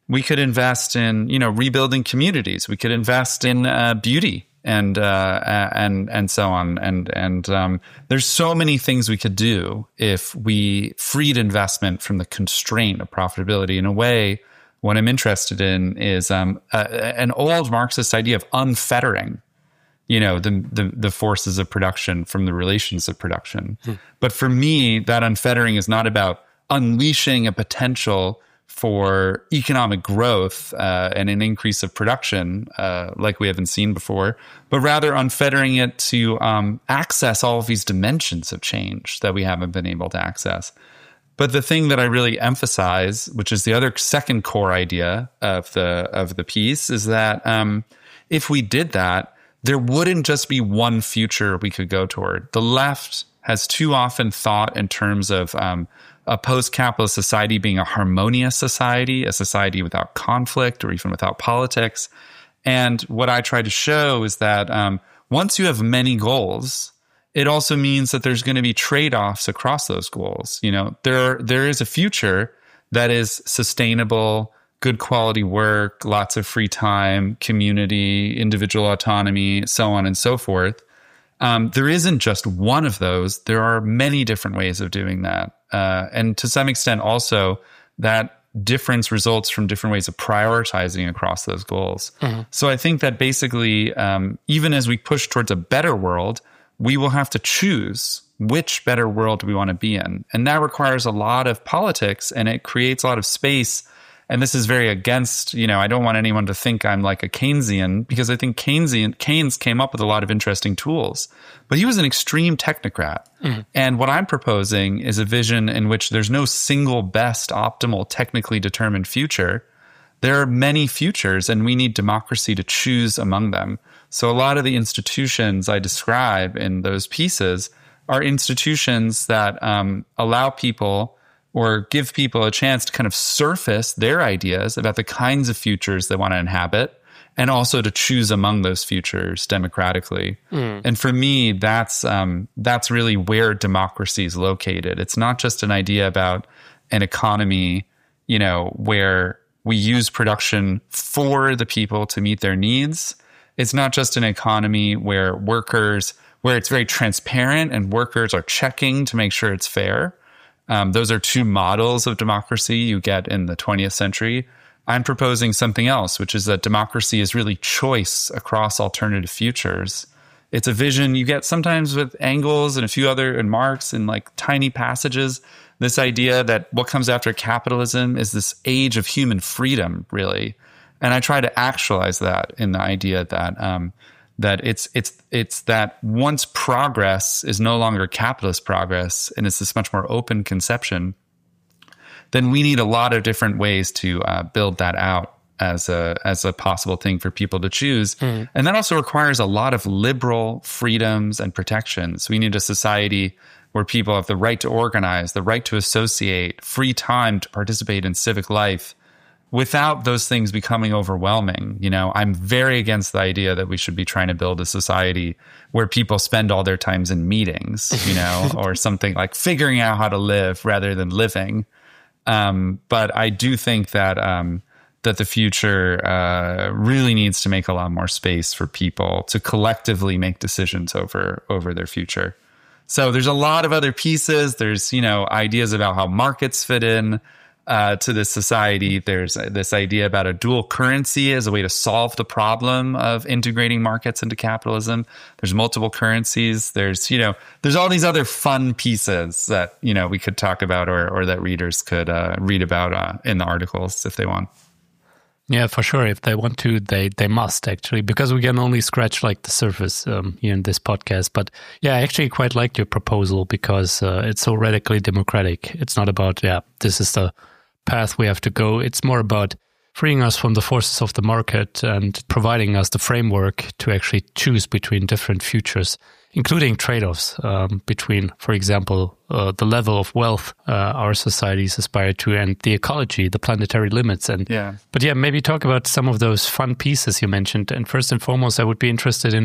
We could invest in, you know, rebuilding communities. We could invest in uh, beauty and uh, and and so on. And and um, there's so many things we could do if we freed investment from the constraint of profitability. In a way, what I'm interested in is um, uh, an old Marxist idea of unfettering, you know, the, the the forces of production from the relations of production. Hmm. But for me, that unfettering is not about unleashing a potential for economic growth uh, and an increase of production uh, like we haven't seen before, but rather unfettering it to um, access all of these dimensions of change that we haven't been able to access. But the thing that I really emphasize, which is the other second core idea of the of the piece, is that um, if we did that, there wouldn't just be one future we could go toward. The left has too often thought in terms of um, a post-capitalist society being a harmonious society, a society without conflict or even without politics. And what I try to show is that um, once you have many goals, it also means that there's going to be trade-offs across those goals. You know, there there is a future that is sustainable, good quality work, lots of free time, community, individual autonomy, so on and so forth. Um, there isn't just one of those. There are many different ways of doing that. Uh, and to some extent also that difference results from different ways of prioritizing across those goals. Mm-hmm. So I think that basically, um, even as we push towards a better world, we will have to choose which better world we want to be in. And that requires a lot of politics, and it creates a lot of space. And this is very against, you know, I don't want anyone to think I'm like a Keynesian, because I think Keynesian, Keynes came up with a lot of interesting tools, but he was an extreme technocrat. Mm. And what I'm proposing is a vision in which there's no single best, optimal, technically determined future. There are many futures, and we need democracy to choose among them. So a lot of the institutions I describe in those pieces are institutions that um, allow people or give people a chance to kind of surface their ideas about the kinds of futures they want to inhabit, and also to choose among those futures democratically. Mm. And for me, that's um, that's really where democracy is located. It's not just an idea about an economy, you know, where we use production for the people to meet their needs. It's not just an economy where workers, where it's very transparent and workers are checking to make sure it's fair. Um, those are two models of democracy you get in the twentieth century. I'm proposing something else, which is that democracy is really choice across alternative futures. It's a vision you get sometimes with Engels and a few other, and Marx, in like tiny passages, this idea that what comes after capitalism is this age of human freedom, really. And I try to actualize that in the idea that um, that it's it's it's that once progress is no longer capitalist progress, and it's this much more open conception, then we need a lot of different ways to uh, build that out as a as a possible thing for people to choose. Mm. And that also requires a lot of liberal freedoms and protections. We need a society where people have the right to organize, the right to associate, free time to participate in civic life, without those things becoming overwhelming. You know, I'm very against the idea that we should be trying to build a society where people spend all their times in meetings, you know, or something like figuring out how to live rather than living. Um, but I do think that um, that the future uh, really needs to make a lot more space for people to collectively make decisions over over their future. So there's a lot of other pieces. There's, you know, ideas about how markets fit in Uh, to this society. There's this idea about a dual currency as a way to solve the problem of integrating markets into capitalism. There's multiple currencies. There's, you know, there's all these other fun pieces that, you know, we could talk about, or, or that readers could uh, read about uh, in the articles if they want. Yeah, for sure. If they want to, they they must, actually, because we can only scratch like the surface um, here in this podcast. But yeah, I actually quite like your proposal, because uh, it's so radically democratic. It's not about, yeah, this is the path we have to go. It's more about freeing us from the forces of the market and providing us the framework to actually choose between different futures, including trade-offs um, between, for example, uh, the level of wealth uh, our societies aspire to, and the ecology, the planetary limits. And yeah. But yeah, maybe talk about some of those fun pieces you mentioned. And first and foremost, I would be interested in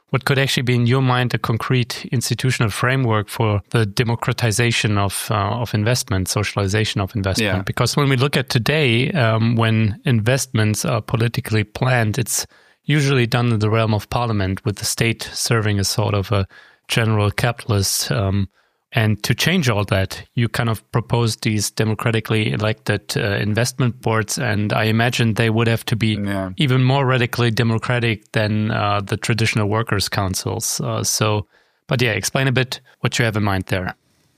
what could actually be, in your mind, a concrete institutional framework for the democratization of uh, of investment, socialization of investment? Yeah. Because when we look at today, um, when investments are politically planned, it's usually done in the realm of parliament, with the state serving as sort of a general capitalist. Um, and to change all that, you kind of propose these democratically elected uh, investment boards, and I imagine they would have to be yeah. even more radically democratic than uh, the traditional workers' councils. Uh, so, but yeah, explain a bit what you have in mind there.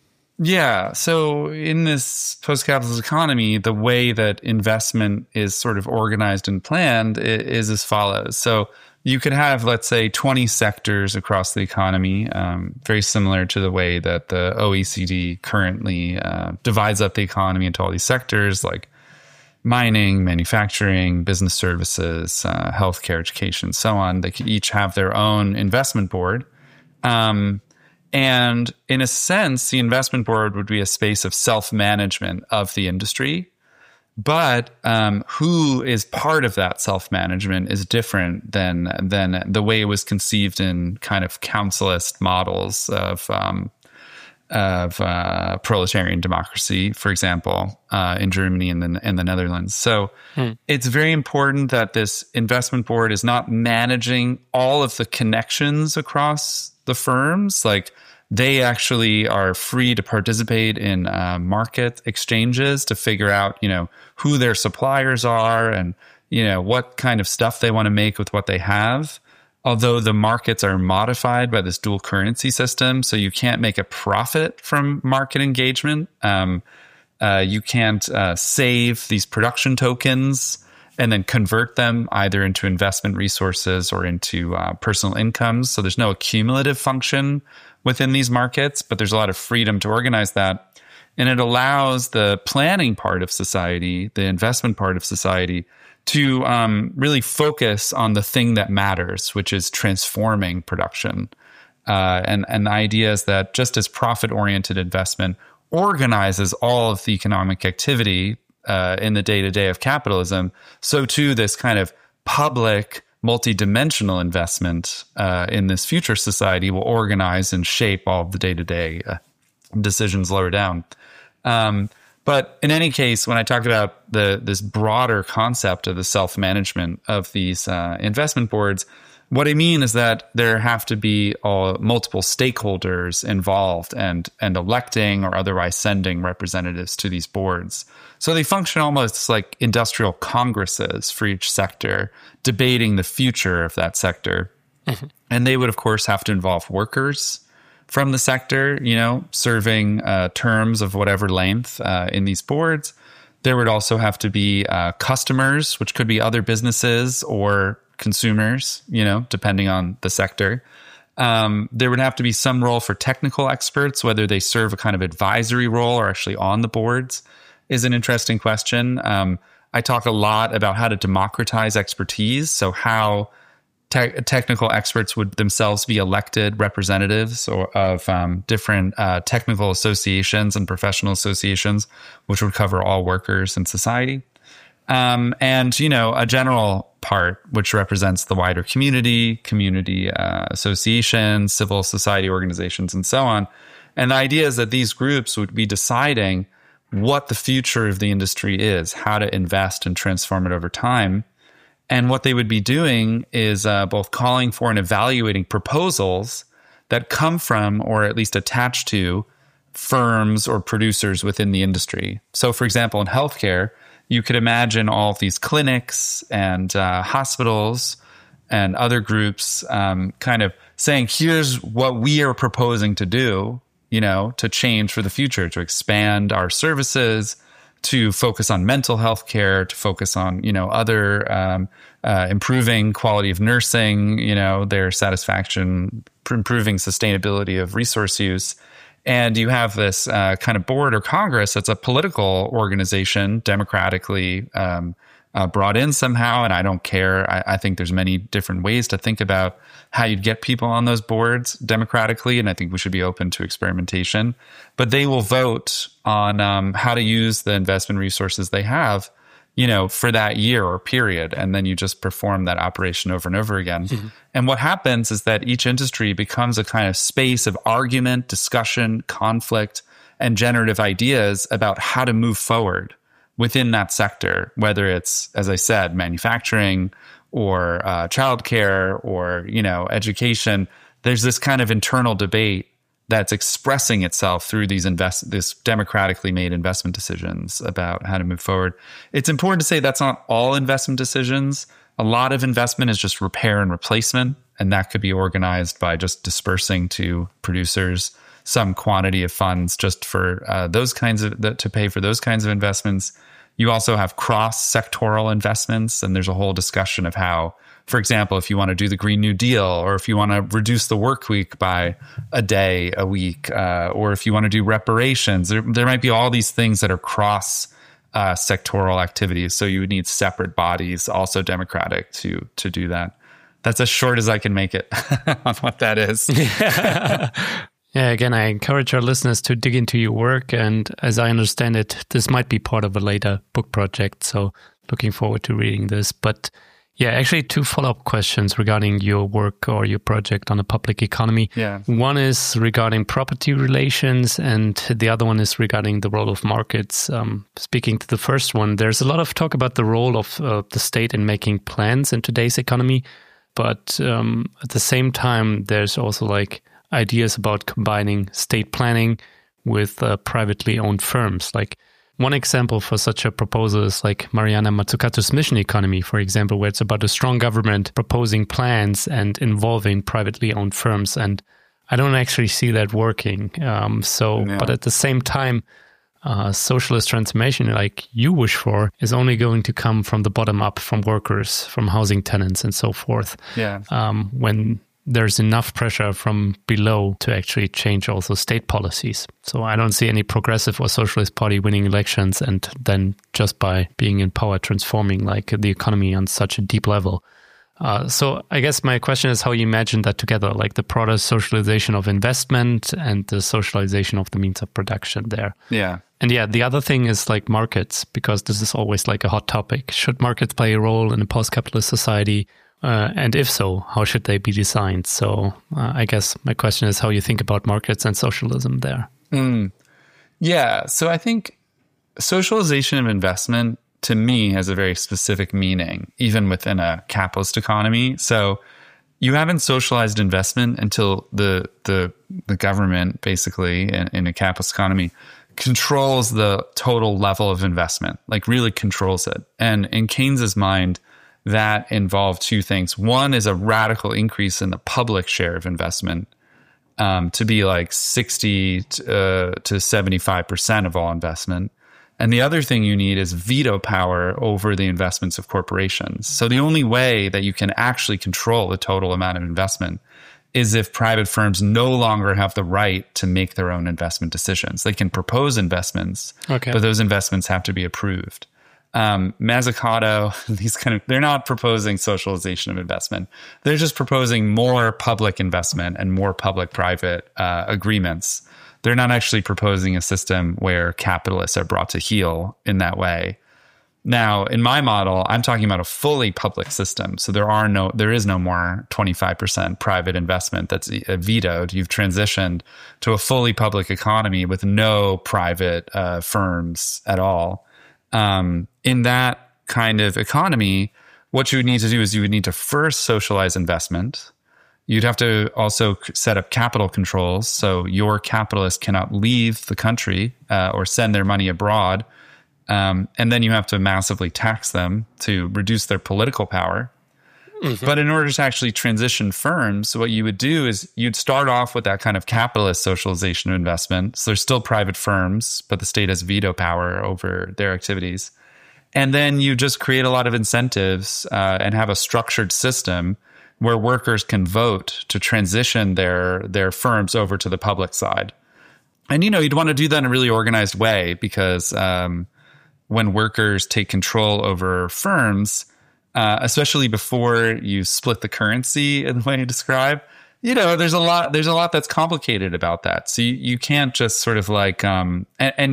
Yeah. So in this post-capitalist economy, the way that investment is sort of organized and planned is as follows. So you could have, let's say, twenty sectors across the economy, um, very similar to the way that the O E C D currently uh, divides up the economy into all these sectors like mining, manufacturing, business services, uh, healthcare, education, so on. They could each have their own investment board. Um, and in a sense, the investment board would be a space of self-management of the industry. But um, who is part of that self-management is different than than the way it was conceived in kind of councilist models of um, of uh, proletarian democracy, for example, uh, in Germany and the, and the Netherlands. So hmm. it's very important that this investment board is not managing all of the connections across the firms. Like, they actually are free to participate in uh, market exchanges to figure out, you know, who their suppliers are and, you know, what kind of stuff they want to make with what they have. Although the markets are modified by this dual currency system, so you can't make a profit from market engagement. Um, uh, you can't uh, save these production tokens and then convert them either into investment resources or into uh, personal incomes. So there's no accumulative function within these markets, but there's a lot of freedom to organize that. And it allows the planning part of society, the investment part of society, to um, really focus on the thing that matters, which is transforming production. Uh, and, and the idea is that just as profit-oriented investment organizes all of the economic activity uh, in the day-to-day of capitalism, so too this kind of public multidimensional investment uh, in this future society will organize and shape all of the day-to-day uh, decisions lower down. Um, but in any case, when I talked about the this broader concept of the self-management of these uh, investment boards, what I mean is that there have to be uh, multiple stakeholders involved and and electing or otherwise sending representatives to these boards. So they function almost like industrial congresses for each sector, debating the future of that sector. Mm-hmm. And they would, of course, have to involve workers from the sector, you know, serving uh, terms of whatever length uh, in these boards. There would also have to be uh, customers, which could be other businesses or consumers, you know, depending on the sector. Um, there would have to be some role for technical experts, whether they serve a kind of advisory role or actually on the boards is an interesting question. Um, I talk a lot about how to democratize expertise. So how te- technical experts would themselves be elected representatives or of um, different uh, technical associations and professional associations, which would cover all workers in society. Um, and, you know, a general part, which represents the wider community, community uh, associations, civil society organizations, and so on. And the idea is that these groups would be deciding what the future of the industry is, how to invest and transform it over time. And what they would be doing is uh, both calling for and evaluating proposals that come from or at least attach to firms or producers within the industry. So, for example, in healthcare, you could imagine all of these clinics and uh, hospitals and other groups um, kind of saying, here's what we are proposing to do, you know, to change for the future, to expand our services, to focus on mental health care, to focus on, you know, other um, uh, improving quality of nursing, you know, their satisfaction, improving sustainability of resource use. And you have this uh, kind of board or Congress that's a political organization, democratically um, uh, brought in somehow. And I don't care. I, I think there's many different ways to think about how you'd get people on those boards democratically. And I think we should be open to experimentation. But they will vote on um, how to use the investment resources they have you know, for that year or period. And then you just perform that operation over and over again. Mm-hmm. And what happens is that each industry becomes a kind of space of argument, discussion, conflict, and generative ideas about how to move forward within that sector, whether it's, as I said, manufacturing or uh, childcare or, you know, education. There's this kind of internal debate that's expressing itself through these invest this democratically made investment decisions about how to move forward. It's important to say that's not all investment decisions. A lot of investment is just repair and replacement, and that could be organized by just dispersing to producers some quantity of funds just for uh, those kinds of the, to pay for those kinds of investments. You also have cross-sectoral investments, and there's a whole discussion of how, for example, if you want to do the Green New Deal, or if you want to reduce the work week by a day a week, uh, or if you want to do reparations, there, there might be all these things that are cross uh, sectoral activities. So you would need separate bodies, also democratic, to to do that. That's as short as I can make it on what that is. Yeah. Yeah, again, I encourage our listeners to dig into your work. And as I understand it, this might be part of a later book project. So looking forward to reading this. But yeah, actually two follow-up questions regarding your work or your project on the public economy. Yeah. One is regarding property relations, and the other one is regarding the role of markets. Um, speaking to the first one, there's a lot of talk about the role of uh, the state in making plans in today's economy. But um, at the same time, there's also like ideas about combining state planning with uh, privately owned firms. Like one example for such a proposal is like Mariana Mazzucato's Mission Economy, for example, where it's about a strong government proposing plans and involving privately owned firms. And I don't actually see that working. Um, so, yeah. But at the same time, uh, socialist transformation like you wish for is only going to come from the bottom up, from workers, from housing tenants and so forth. Yeah. Um, when there's enough pressure from below to actually change also state policies. So I don't see any progressive or socialist party winning elections and then just by being in power transforming like the economy on such a deep level. Uh, so I guess my question is how you imagine that together, like the broader socialization of investment and the socialization of the means of production there. Yeah. And yeah, the other thing is like markets, because this is always like a hot topic. Should markets play a role in a post-capitalist society? Uh, and if so, how should they be designed? So uh, I guess my question is how you think about markets and socialism there. Mm. Yeah. So I think socialization of investment, to me, has a very specific meaning, even within a capitalist economy. So you haven't socialized investment until the the, the government, basically, in, in a capitalist economy, controls the total level of investment, like really controls it. And in Keynes's mind, that involved two things. One is a radical increase in the public share of investment um, to be like sixty to, uh, to seventy-five percent of all investment. And the other thing you need is veto power over the investments of corporations. So the only way that you can actually control the total amount of investment is if private firms no longer have the right to make their own investment decisions. They can propose investments, okay, but those investments have to be approved. Um, Mazzucato, these kind of, they're not proposing socialization of investment. They're just proposing more public investment and more public-private uh, agreements. They're not actually proposing a system where capitalists are brought to heel in that way. Now, in my model, I'm talking about a fully public system. So there are no, there is no more twenty-five percent private investment that's vetoed. You've transitioned to a fully public economy with no private uh, firms at all. Um, in that kind of economy, what you would need to do is you would need to first socialize investment. You'd have to also set up capital controls. So your capitalists cannot leave the country uh, or send their money abroad. Um, and then you have to massively tax them to reduce their political power. Mm-hmm. But in order to actually transition firms, what you would do is you'd start off with that kind of capitalist socialization of investment. So there's still private firms, but the state has veto power over their activities. And then you just create a lot of incentives uh, and have a structured system where workers can vote to transition their their firms over to the public side. And, you know, you'd want to do that in a really organized way because um, when workers take control over firms, Uh, especially before you split the currency in the way you describe, you know, there's a lot, there's a lot that's complicated about that. So you, you can't just sort of like, um, and, and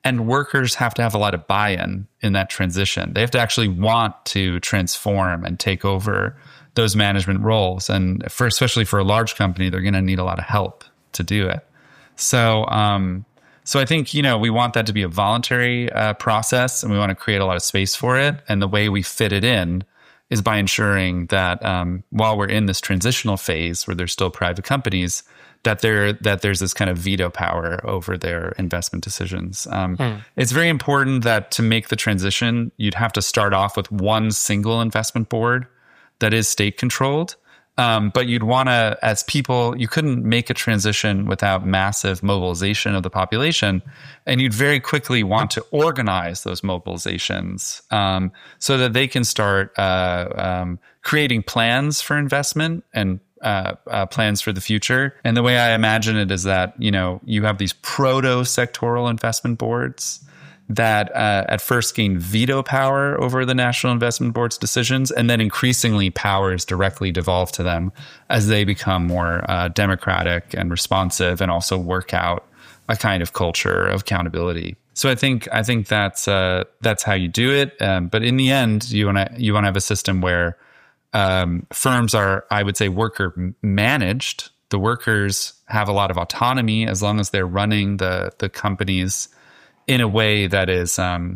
And workers have to have a lot of buy-in in that transition. They have to actually want to transform and take over those management roles. And for, especially for a large company, they're going to need a lot of help to do it. So, um, so I think, you know, we want that to be a voluntary uh, process, and we want to create a lot of space for it. And the way we fit it in is by ensuring that um, while we're in this transitional phase where there's still private companies, that there that there's this kind of veto power over their investment decisions. Um, hmm. It's very important that to make the transition, you'd have to start off with one single investment board that is state controlled. Um, but you'd want to, as people, you couldn't make a transition without massive mobilization of the population. And you'd very quickly want to organize those mobilizations um, so that they can start uh, um, creating plans for investment and uh, uh, plans for the future. And the way I imagine it is that, you know, you have these proto-sectoral investment boards that uh, at first gain veto power over the National Investment Board's decisions, and then increasingly power is directly devolved to them as they become more uh, democratic and responsive, and also work out a kind of culture of accountability. So I think I think that's uh, that's how you do it. Um, but in the end, you want to you want to have a system where um, firms are, I would say, worker managed. The workers have a lot of autonomy as long as they're running the the companies in a way that is, um,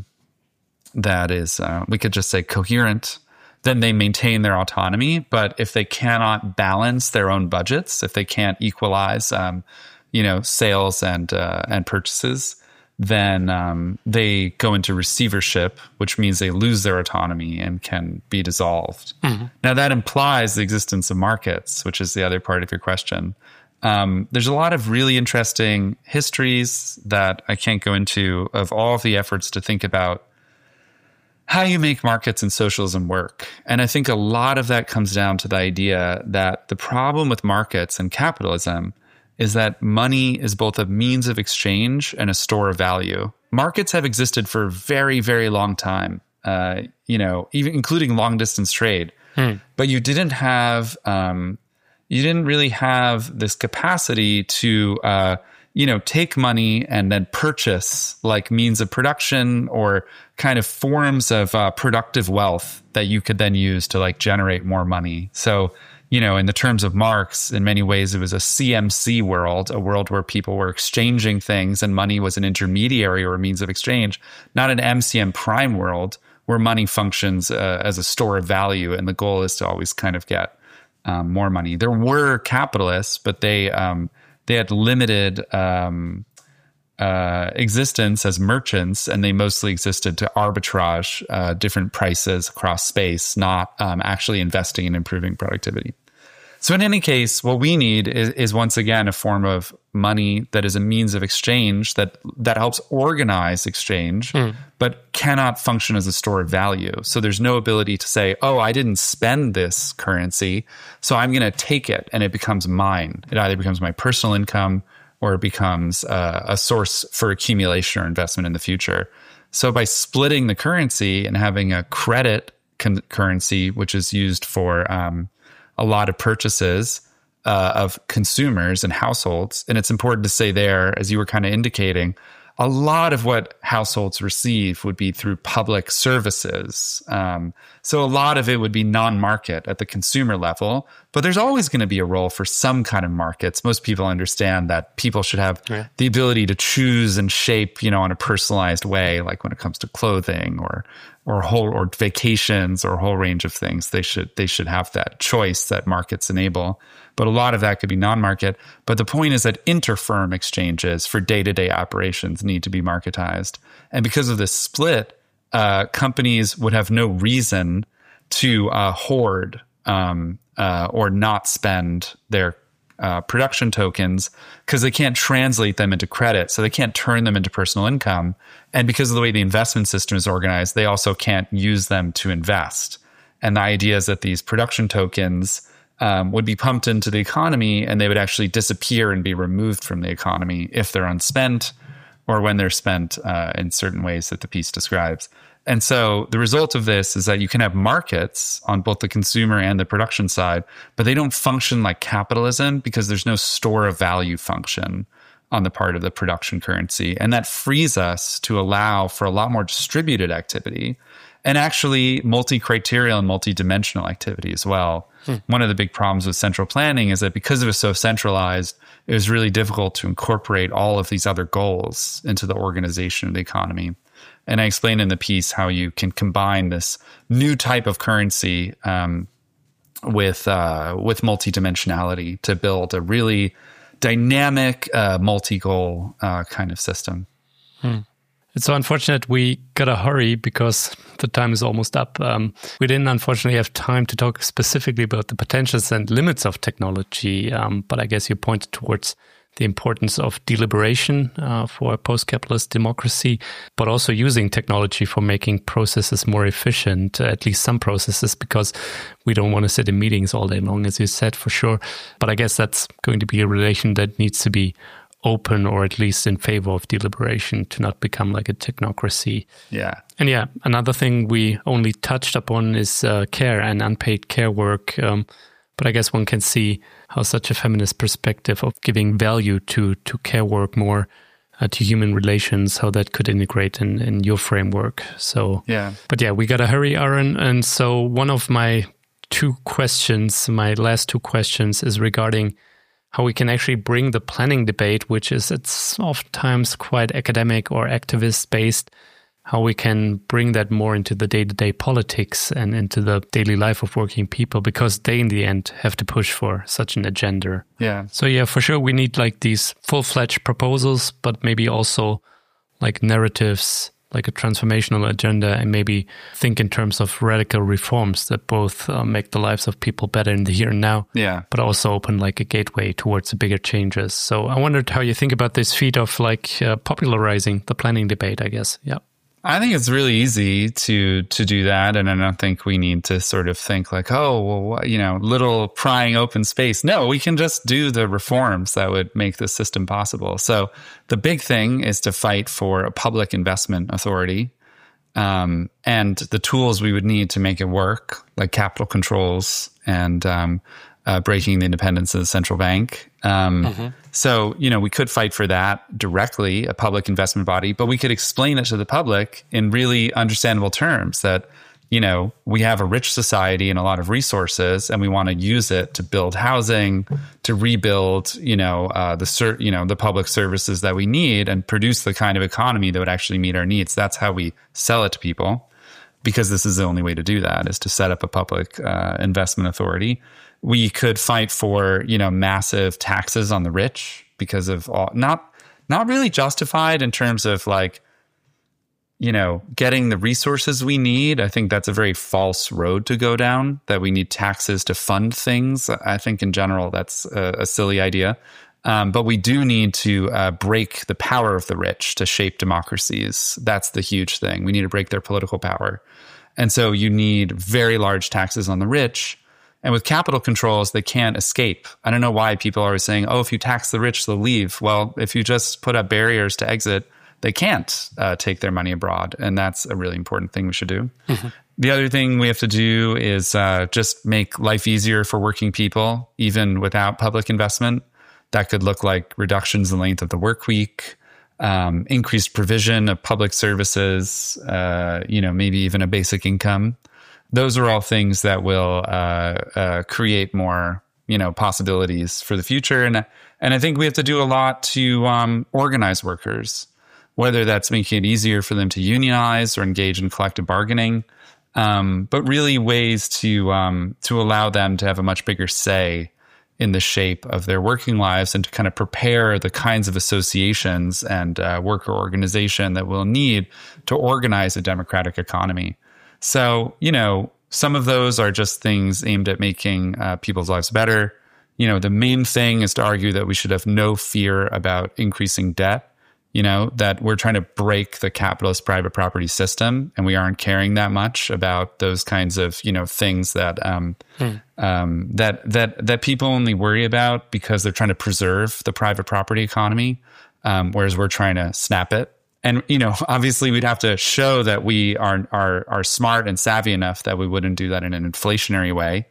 that is, uh, we could just say coherent. Then they maintain their autonomy. But if they cannot balance their own budgets, if they can't equalize, um, you know, sales and uh, and purchases, then um, they go into receivership, which means they lose their autonomy and can be dissolved. Mm-hmm. Now that implies the existence of markets, which is the other part of your question. Um, there's a lot of really interesting histories that I can't go into of all of the efforts to think about how you make markets and socialism work. And I think a lot of that comes down to the idea that the problem with markets and capitalism is that money is both a means of exchange and a store of value. Markets have existed for a very, very long time, uh, you know, even including long distance trade. Hmm. But you didn't have... Um, You didn't really have this capacity to, uh, you know, take money and then purchase like means of production or kind of forms of uh, productive wealth that you could then use to like generate more money. So, you know, in the terms of Marx, in many ways, it was a C M C world, a world where people were exchanging things and money was an intermediary or a means of exchange, not an M C M prime world where money functions uh, as a store of value. And the goal is to always kind of get Um, more money. There were capitalists, but they um, they had limited um, uh, existence as merchants, and they mostly existed to arbitrage uh, different prices across space, not um, actually investing in improving productivity. So in any case, what we need is, is once again a form of money that is a means of exchange that that helps organize exchange, mm. but cannot function as a store of value. So there's no ability to say, oh, I didn't spend this currency, so I'm going to take it and it becomes mine. It either becomes my personal income or it becomes uh, a source for accumulation or investment in the future. So by splitting the currency and having a credit con- currency, which is used for um, a lot of purchases uh, of consumers and households. And it's important to say there, as you were kind of indicating, a lot of what households receive would be through public services. Um, so a lot of it would be non-market at the consumer level, but there's always going to be a role for some kind of markets. Most people understand that people should have yeah. the ability to choose and shape, you know, in a personalized way, like when it comes to clothing or or whole or vacations or a whole range of things. They should they should have that choice that markets enable. But a lot of that could be non-market. But the point is that inter-firm exchanges for day-to-day operations need to be marketized. And because of this split, uh, companies would have no reason to uh, hoard um, uh, or not spend their uh, production tokens because they can't translate them into credit. So they can't turn them into personal income. And because of the way the investment system is organized, they also can't use them to invest. And the idea is that these production tokens Um, would be pumped into the economy, and they would actually disappear and be removed from the economy if they're unspent or when they're spent uh, in certain ways that the piece describes. And so the result of this is that you can have markets on both the consumer and the production side, but they don't function like capitalism because there's no store of value function. on the part of the production currency. And that frees us to allow for a lot more distributed activity and actually multi-criterial and multi-dimensional activity as well. Hmm. One of the big problems with central planning is that because it was so centralized, it was really difficult to incorporate all of these other goals into the organization of the economy. And I explained in the piece how you can combine this new type of currency um, with uh, with multidimensionality to build a really dynamic, uh, multi-goal uh, kind of system. Hmm. It's so unfortunate we gotta hurry because the time is almost up. Um, we didn't unfortunately have time to talk specifically about the potentials and limits of technology, um, but I guess you pointed towards the importance of deliberation uh, for a post-capitalist democracy, but also using technology for making processes more efficient, uh, at least some processes, because we don't want to sit in meetings all day long, as you said, for sure. But I guess that's going to be a relation that needs to be open, or at least in favor of deliberation, to not become like a technocracy. Yeah. And yeah, another thing we only touched upon is uh, care and unpaid care work. Um, But I guess one can see how such a feminist perspective of giving value to to care work more, uh, to human relations, how that could integrate in, in your framework. So, yeah. But yeah, we got to hurry, Aaron. And so one of my two questions, my last two questions, is regarding how we can actually bring the planning debate, which is it's oftentimes quite academic or activist-based, how we can bring that more into the day-to-day politics and into the daily life of working people, because they, in the end, have to push for such an agenda. Yeah. So yeah, for sure, we need like these full-fledged proposals, but maybe also like narratives, like a transformational agenda, and maybe think in terms of radical reforms that both uh, make the lives of people better in the here and now, yeah, but also open like a gateway towards bigger changes. So I wondered how you think about this feat of like uh, popularizing the planning debate, I guess. Yeah. I think it's really easy to to do that, and I don't think we need to sort of think like, oh, well, you know, little prying open space. No, we can just do the reforms that would make the system possible. So the big thing is to fight for a public investment authority, um, and the tools we would need to make it work, like capital controls and um, uh, breaking the independence of the central bank. Um, mm-hmm. So, you know, we could fight for that directly, a public investment body, but we could explain it to the public in really understandable terms that, you know, we have a rich society and a lot of resources, and we want to use it to build housing, to rebuild, you know, uh, the ser- you know, the public services that we need, and produce the kind of economy that would actually meet our needs. That's how we sell it to people, because this is the only way to do that, is to set up a public uh, investment authority. We could fight for, you know, massive taxes on the rich, because of all, not not really justified in terms of like, you know, getting the resources we need. I think that's a very false road to go down, that we need taxes to fund things. I think in general, that's a, a silly idea. Um, but we do need to uh, break the power of the rich to shape democracies. That's the huge thing. We need to break their political power. And so you need very large taxes on the rich. And with capital controls, they can't escape. I don't know why people are always saying, oh, if you tax the rich, they'll leave. Well, if you just put up barriers to exit, they can't uh, take their money abroad. And that's a really important thing we should do. Mm-hmm. The other thing we have to do is uh, just make life easier for working people, even without public investment. That could look like reductions in length of the work week, um, increased provision of public services, uh, you know, maybe even a basic income. Those are all things that will uh, uh, create more, you know, possibilities for the future. And and I think we have to do a lot to um, organize workers, whether that's making it easier for them to unionize or engage in collective bargaining, um, but really ways to um, to allow them to have a much bigger say in the shape of their working lives, and to kind of prepare the kinds of associations and uh, worker organization that we'll need to organize a democratic economy. So, you know, some of those are just things aimed at making uh, people's lives better. You know, the main thing is to argue that we should have no fear about increasing debt, you know, that we're trying to break the capitalist private property system, and we aren't caring that much about those kinds of, you know, things that um, hmm. um, that that that people only worry about because they're trying to preserve the private property economy, um, whereas we're trying to snap it. And, you know, obviously we'd have to show that we are are are smart and savvy enough that we wouldn't do that in an inflationary way.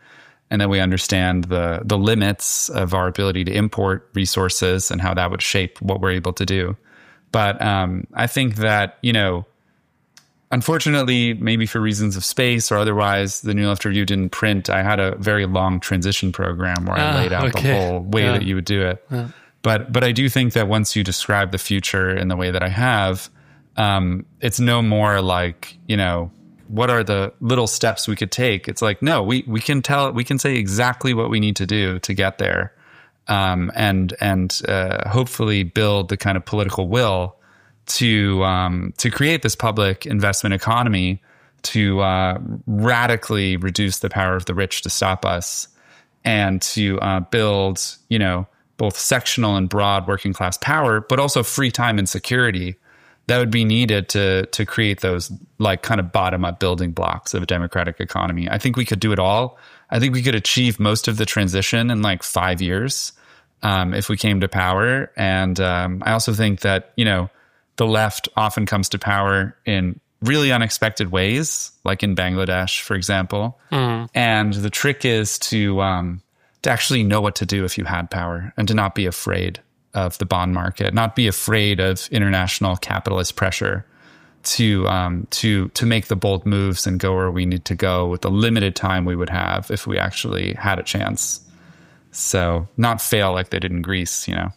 and that we understand the the limits of our ability to import resources and how that would shape what we're able to do. But um, I think that, you know, unfortunately, maybe for reasons of space or otherwise, the New Left Review didn't print. I had a very long transition program where ah, I laid out okay. the whole way yeah. that you would do it. Yeah. But but I do think that once you describe the future in the way that I have, um, it's no more like, you know, what are the little steps we could take? It's like, no, we, we can tell, we can say exactly what we need to do to get there. Um, and and uh, hopefully build the kind of political will to um, to create this public investment economy to uh, radically reduce the power of the rich to stop us, and to uh, build, you know, both sectional and broad working class power, but also free time and security that would be needed to to create those like kind of bottom up building blocks of a democratic economy. I think we could do it all. I think we could achieve most of the transition in like five years um, if we came to power. And um, I also think that, you know, the left often comes to power in really unexpected ways, like in Bangladesh, for example. Mm. And the trick is to um, to actually know what to do if you had power and to not be afraid of the bond market, not be afraid of international capitalist pressure to um, to to make the bold moves and go where we need to go with the limited time we would have if we actually had a chance. So not fail like they did in Greece, you know.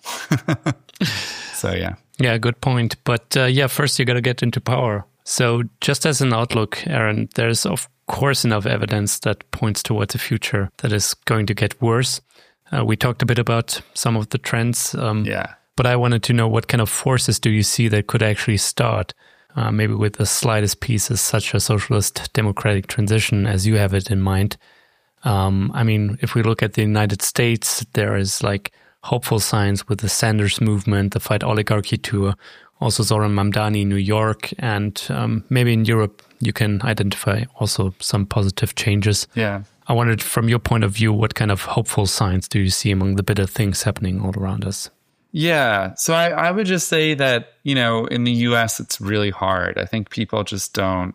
So yeah. Yeah, good point. But uh, yeah, first you got to get into power. So just as an outlook, Aaron, there's of course enough evidence that points towards a future that is going to get worse. Uh, we talked a bit about some of the trends. Um, yeah. But I wanted to know, what kind of forces do you see that could actually start, uh, maybe with the slightest pieces, such a socialist democratic transition as you have it in mind? Um, I mean, if we look at the United States, there is like hopeful signs with the Sanders movement, the Fight Oligarchy tour, also Zoran Mamdani in New York, and um, maybe in Europe you can identify also some positive changes. Yeah. I wondered, from your point of view, what kind of hopeful signs do you see among the bitter things happening all around us? Yeah. So I, I would just say that, you know, in the U S, it's really hard. I think people just don't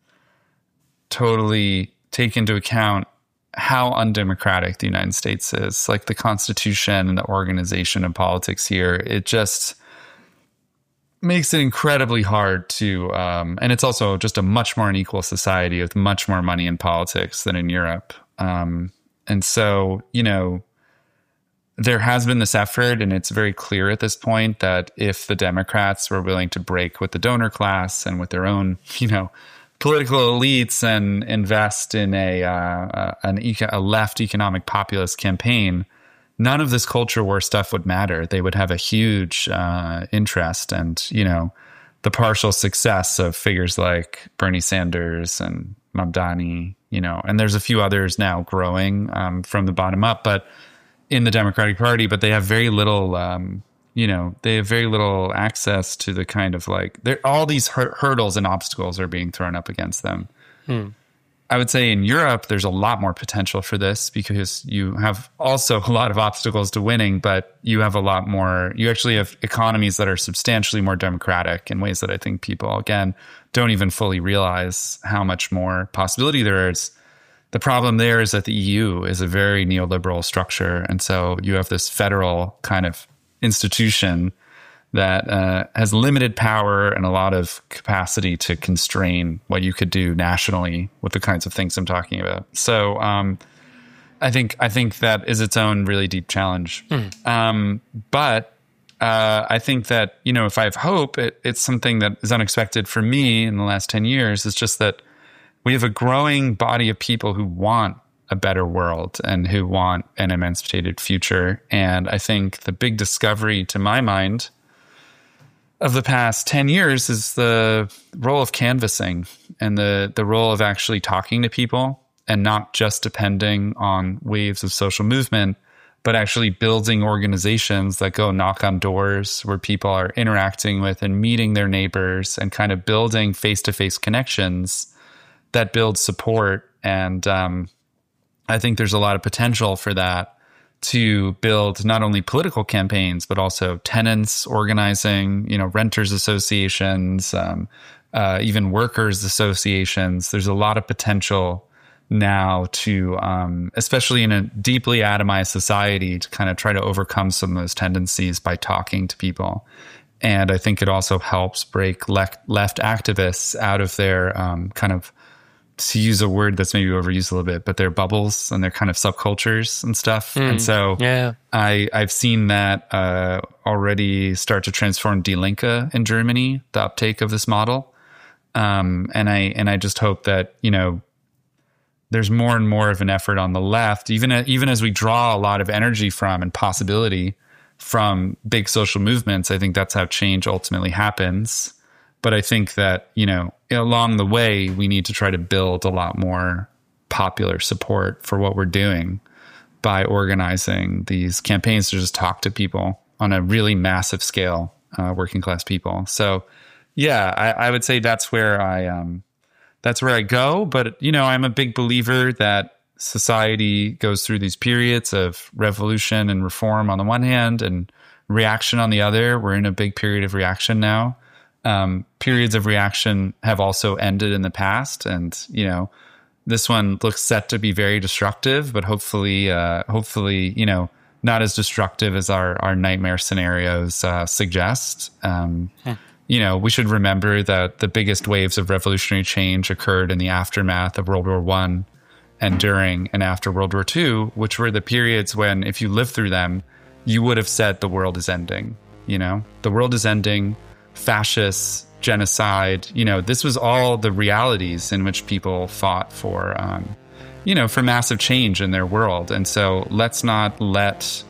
totally take into account how undemocratic the United States is. Like the Constitution and the organization of politics here, it just makes it incredibly hard to, um, and it's also just a much more unequal society with much more money in politics than in Europe. Um, and so, you know, there has been this effort, and it's very clear at this point that if the Democrats were willing to break with the donor class and with their own, you know, political elites and invest in a uh, an eco- a left economic populist campaign, none of this culture war stuff would matter. They would have a huge uh, interest, and, you know, the partial success of figures like Bernie Sanders and Mamdani, you know, and there's a few others now growing um, from the bottom up, but in the Democratic Party, but they have very little, um, you know, they have very little access to the kind of like, all these hur- hurdles and obstacles are being thrown up against them. Hmm. I would say in Europe, there's a lot more potential for this because you have also a lot of obstacles to winning, but you have a lot more, you actually have economies that are substantially more democratic in ways that I think people, again, don't even fully realize how much more possibility there is. The problem there is that the E U is a very neoliberal structure. And so you have this federal kind of institution that uh, has limited power and a lot of capacity to constrain what you could do nationally with the kinds of things I'm talking about. So um, I think I think that is its own really deep challenge. Mm. Um, but uh, I think that, you know, if I have hope, it, it's something that is unexpected for me in the last ten years. It's just that we have a growing body of people who want a better world and who want an emancipated future. And I think the big discovery, to my mind, of the past ten years is the role of canvassing and the, the role of actually talking to people and not just depending on waves of social movement, but actually building organizations that go knock on doors where people are interacting with and meeting their neighbors and kind of building face-to-face connections that build support. And um, I think there's a lot of potential for that to build not only political campaigns, but also tenants organizing, you know, renters associations, um, uh, even workers associations. There's a lot of potential now to, um, especially in a deeply atomized society, to kind of try to overcome some of those tendencies by talking to people. And I think it also helps break left, left activists out of their um, kind of, to use a word that's maybe overused a little bit, but their bubbles and their kind of subcultures and stuff. Mm, and so yeah. I, I've seen that uh, already start to transform Die Linke in Germany, the uptake of this model. Um, and I and I just hope that, you know, there's more and more of an effort on the left, even, even as we draw a lot of energy from and possibility from big social movements. I think that's how change ultimately happens. But I think that, you know, along the way, we need to try to build a lot more popular support for what we're doing by organizing these campaigns to just talk to people on a really massive scale, uh, working class people. So, yeah, I, I would say that's where I um, that's where I go. But, you know, I'm a big believer that society goes through these periods of revolution and reform on the one hand and reaction on the other. We're in a big period of reaction now. Um, periods of reaction have also ended in the past, and you know, this one looks set to be very destructive, but hopefully, uh, hopefully, you know, not as destructive as our our nightmare scenarios uh, suggest. Um, huh. You know, we should remember that the biggest waves of revolutionary change occurred in the aftermath of World War One and during and after World War Two, which were the periods when, if you lived through them, you would have said the world is ending. You know, the world is ending. Fascists, genocide, you know, this was all the realities in which people fought for, um, you know, for massive change in their world. And so let's not let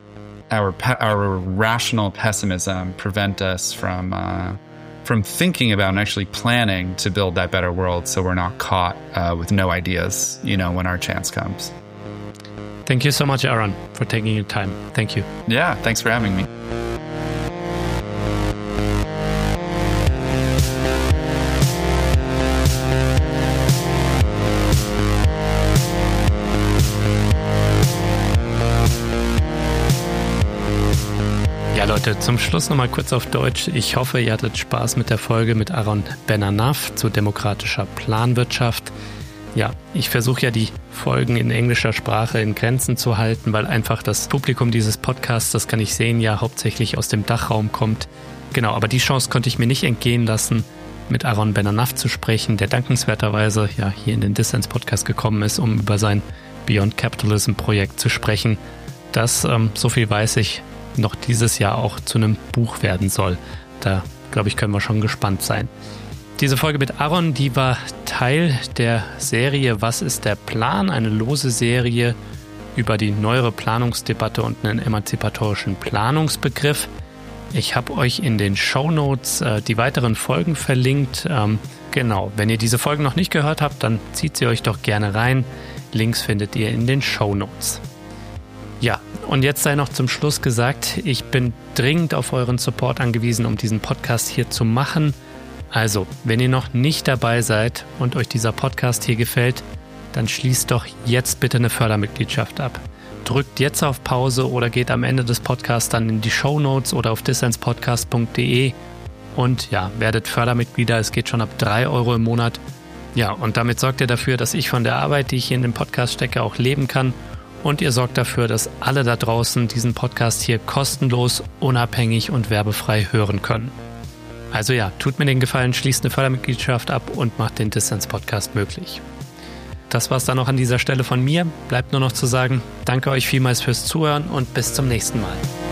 our pe- our rational pessimism prevent us from uh, from thinking about and actually planning to build that better world, so we're not caught uh, with no ideas, you know, when our chance comes. Thank you so much, Aaron, for taking your time. Thank you. Yeah, thanks for having me. Leute, zum Schluss nochmal kurz auf Deutsch. Ich hoffe, ihr hattet Spaß mit der Folge mit Aaron Benanav zu demokratischer Planwirtschaft. Ja, ich versuche ja die Folgen in englischer Sprache in Grenzen zu halten, weil einfach das Publikum dieses Podcasts, das kann ich sehen, ja hauptsächlich aus dem Dachraum kommt. Genau, aber die Chance konnte ich mir nicht entgehen lassen, mit Aaron Benanav zu sprechen, der dankenswerterweise ja hier in den Dissens-Podcast gekommen ist, um über sein Beyond Capitalism-Projekt zu sprechen, das, ähm, so viel weiß ich, noch dieses Jahr auch zu einem Buch werden soll. Da, glaube ich, können wir schon gespannt sein. Diese Folge mit Aaron, die war Teil der Serie Was ist der Plan? Eine lose Serie über die neuere Planungsdebatte und einen emanzipatorischen Planungsbegriff. Ich habe euch in den Shownotes äh, die weiteren Folgen verlinkt. Ähm, genau, wenn ihr diese Folgen noch nicht gehört habt, dann zieht sie euch doch gerne rein. Links findet ihr in den Shownotes. Ja, und jetzt sei noch zum Schluss gesagt, ich bin dringend auf euren Support angewiesen, um diesen Podcast hier zu machen. Also, wenn ihr noch nicht dabei seid und euch dieser Podcast hier gefällt, dann schließt doch jetzt bitte eine Fördermitgliedschaft ab. Drückt jetzt auf Pause oder geht am Ende des Podcasts dann in die Shownotes oder auf dissenspodcast punkt de und ja, werdet Fördermitglieder. Es geht schon ab drei Euro im Monat. Ja, und damit sorgt ihr dafür, dass ich von der Arbeit, die ich hier in den Podcast stecke, auch leben kann. Und ihr sorgt dafür, dass alle da draußen diesen Podcast hier kostenlos, unabhängig und werbefrei hören können. Also ja, tut mir den Gefallen, schließt eine Fördermitgliedschaft ab und macht den Dissens-Podcast möglich. Das war's dann noch an dieser Stelle von mir. Bleibt nur noch zu sagen, danke euch vielmals fürs Zuhören und bis zum nächsten Mal.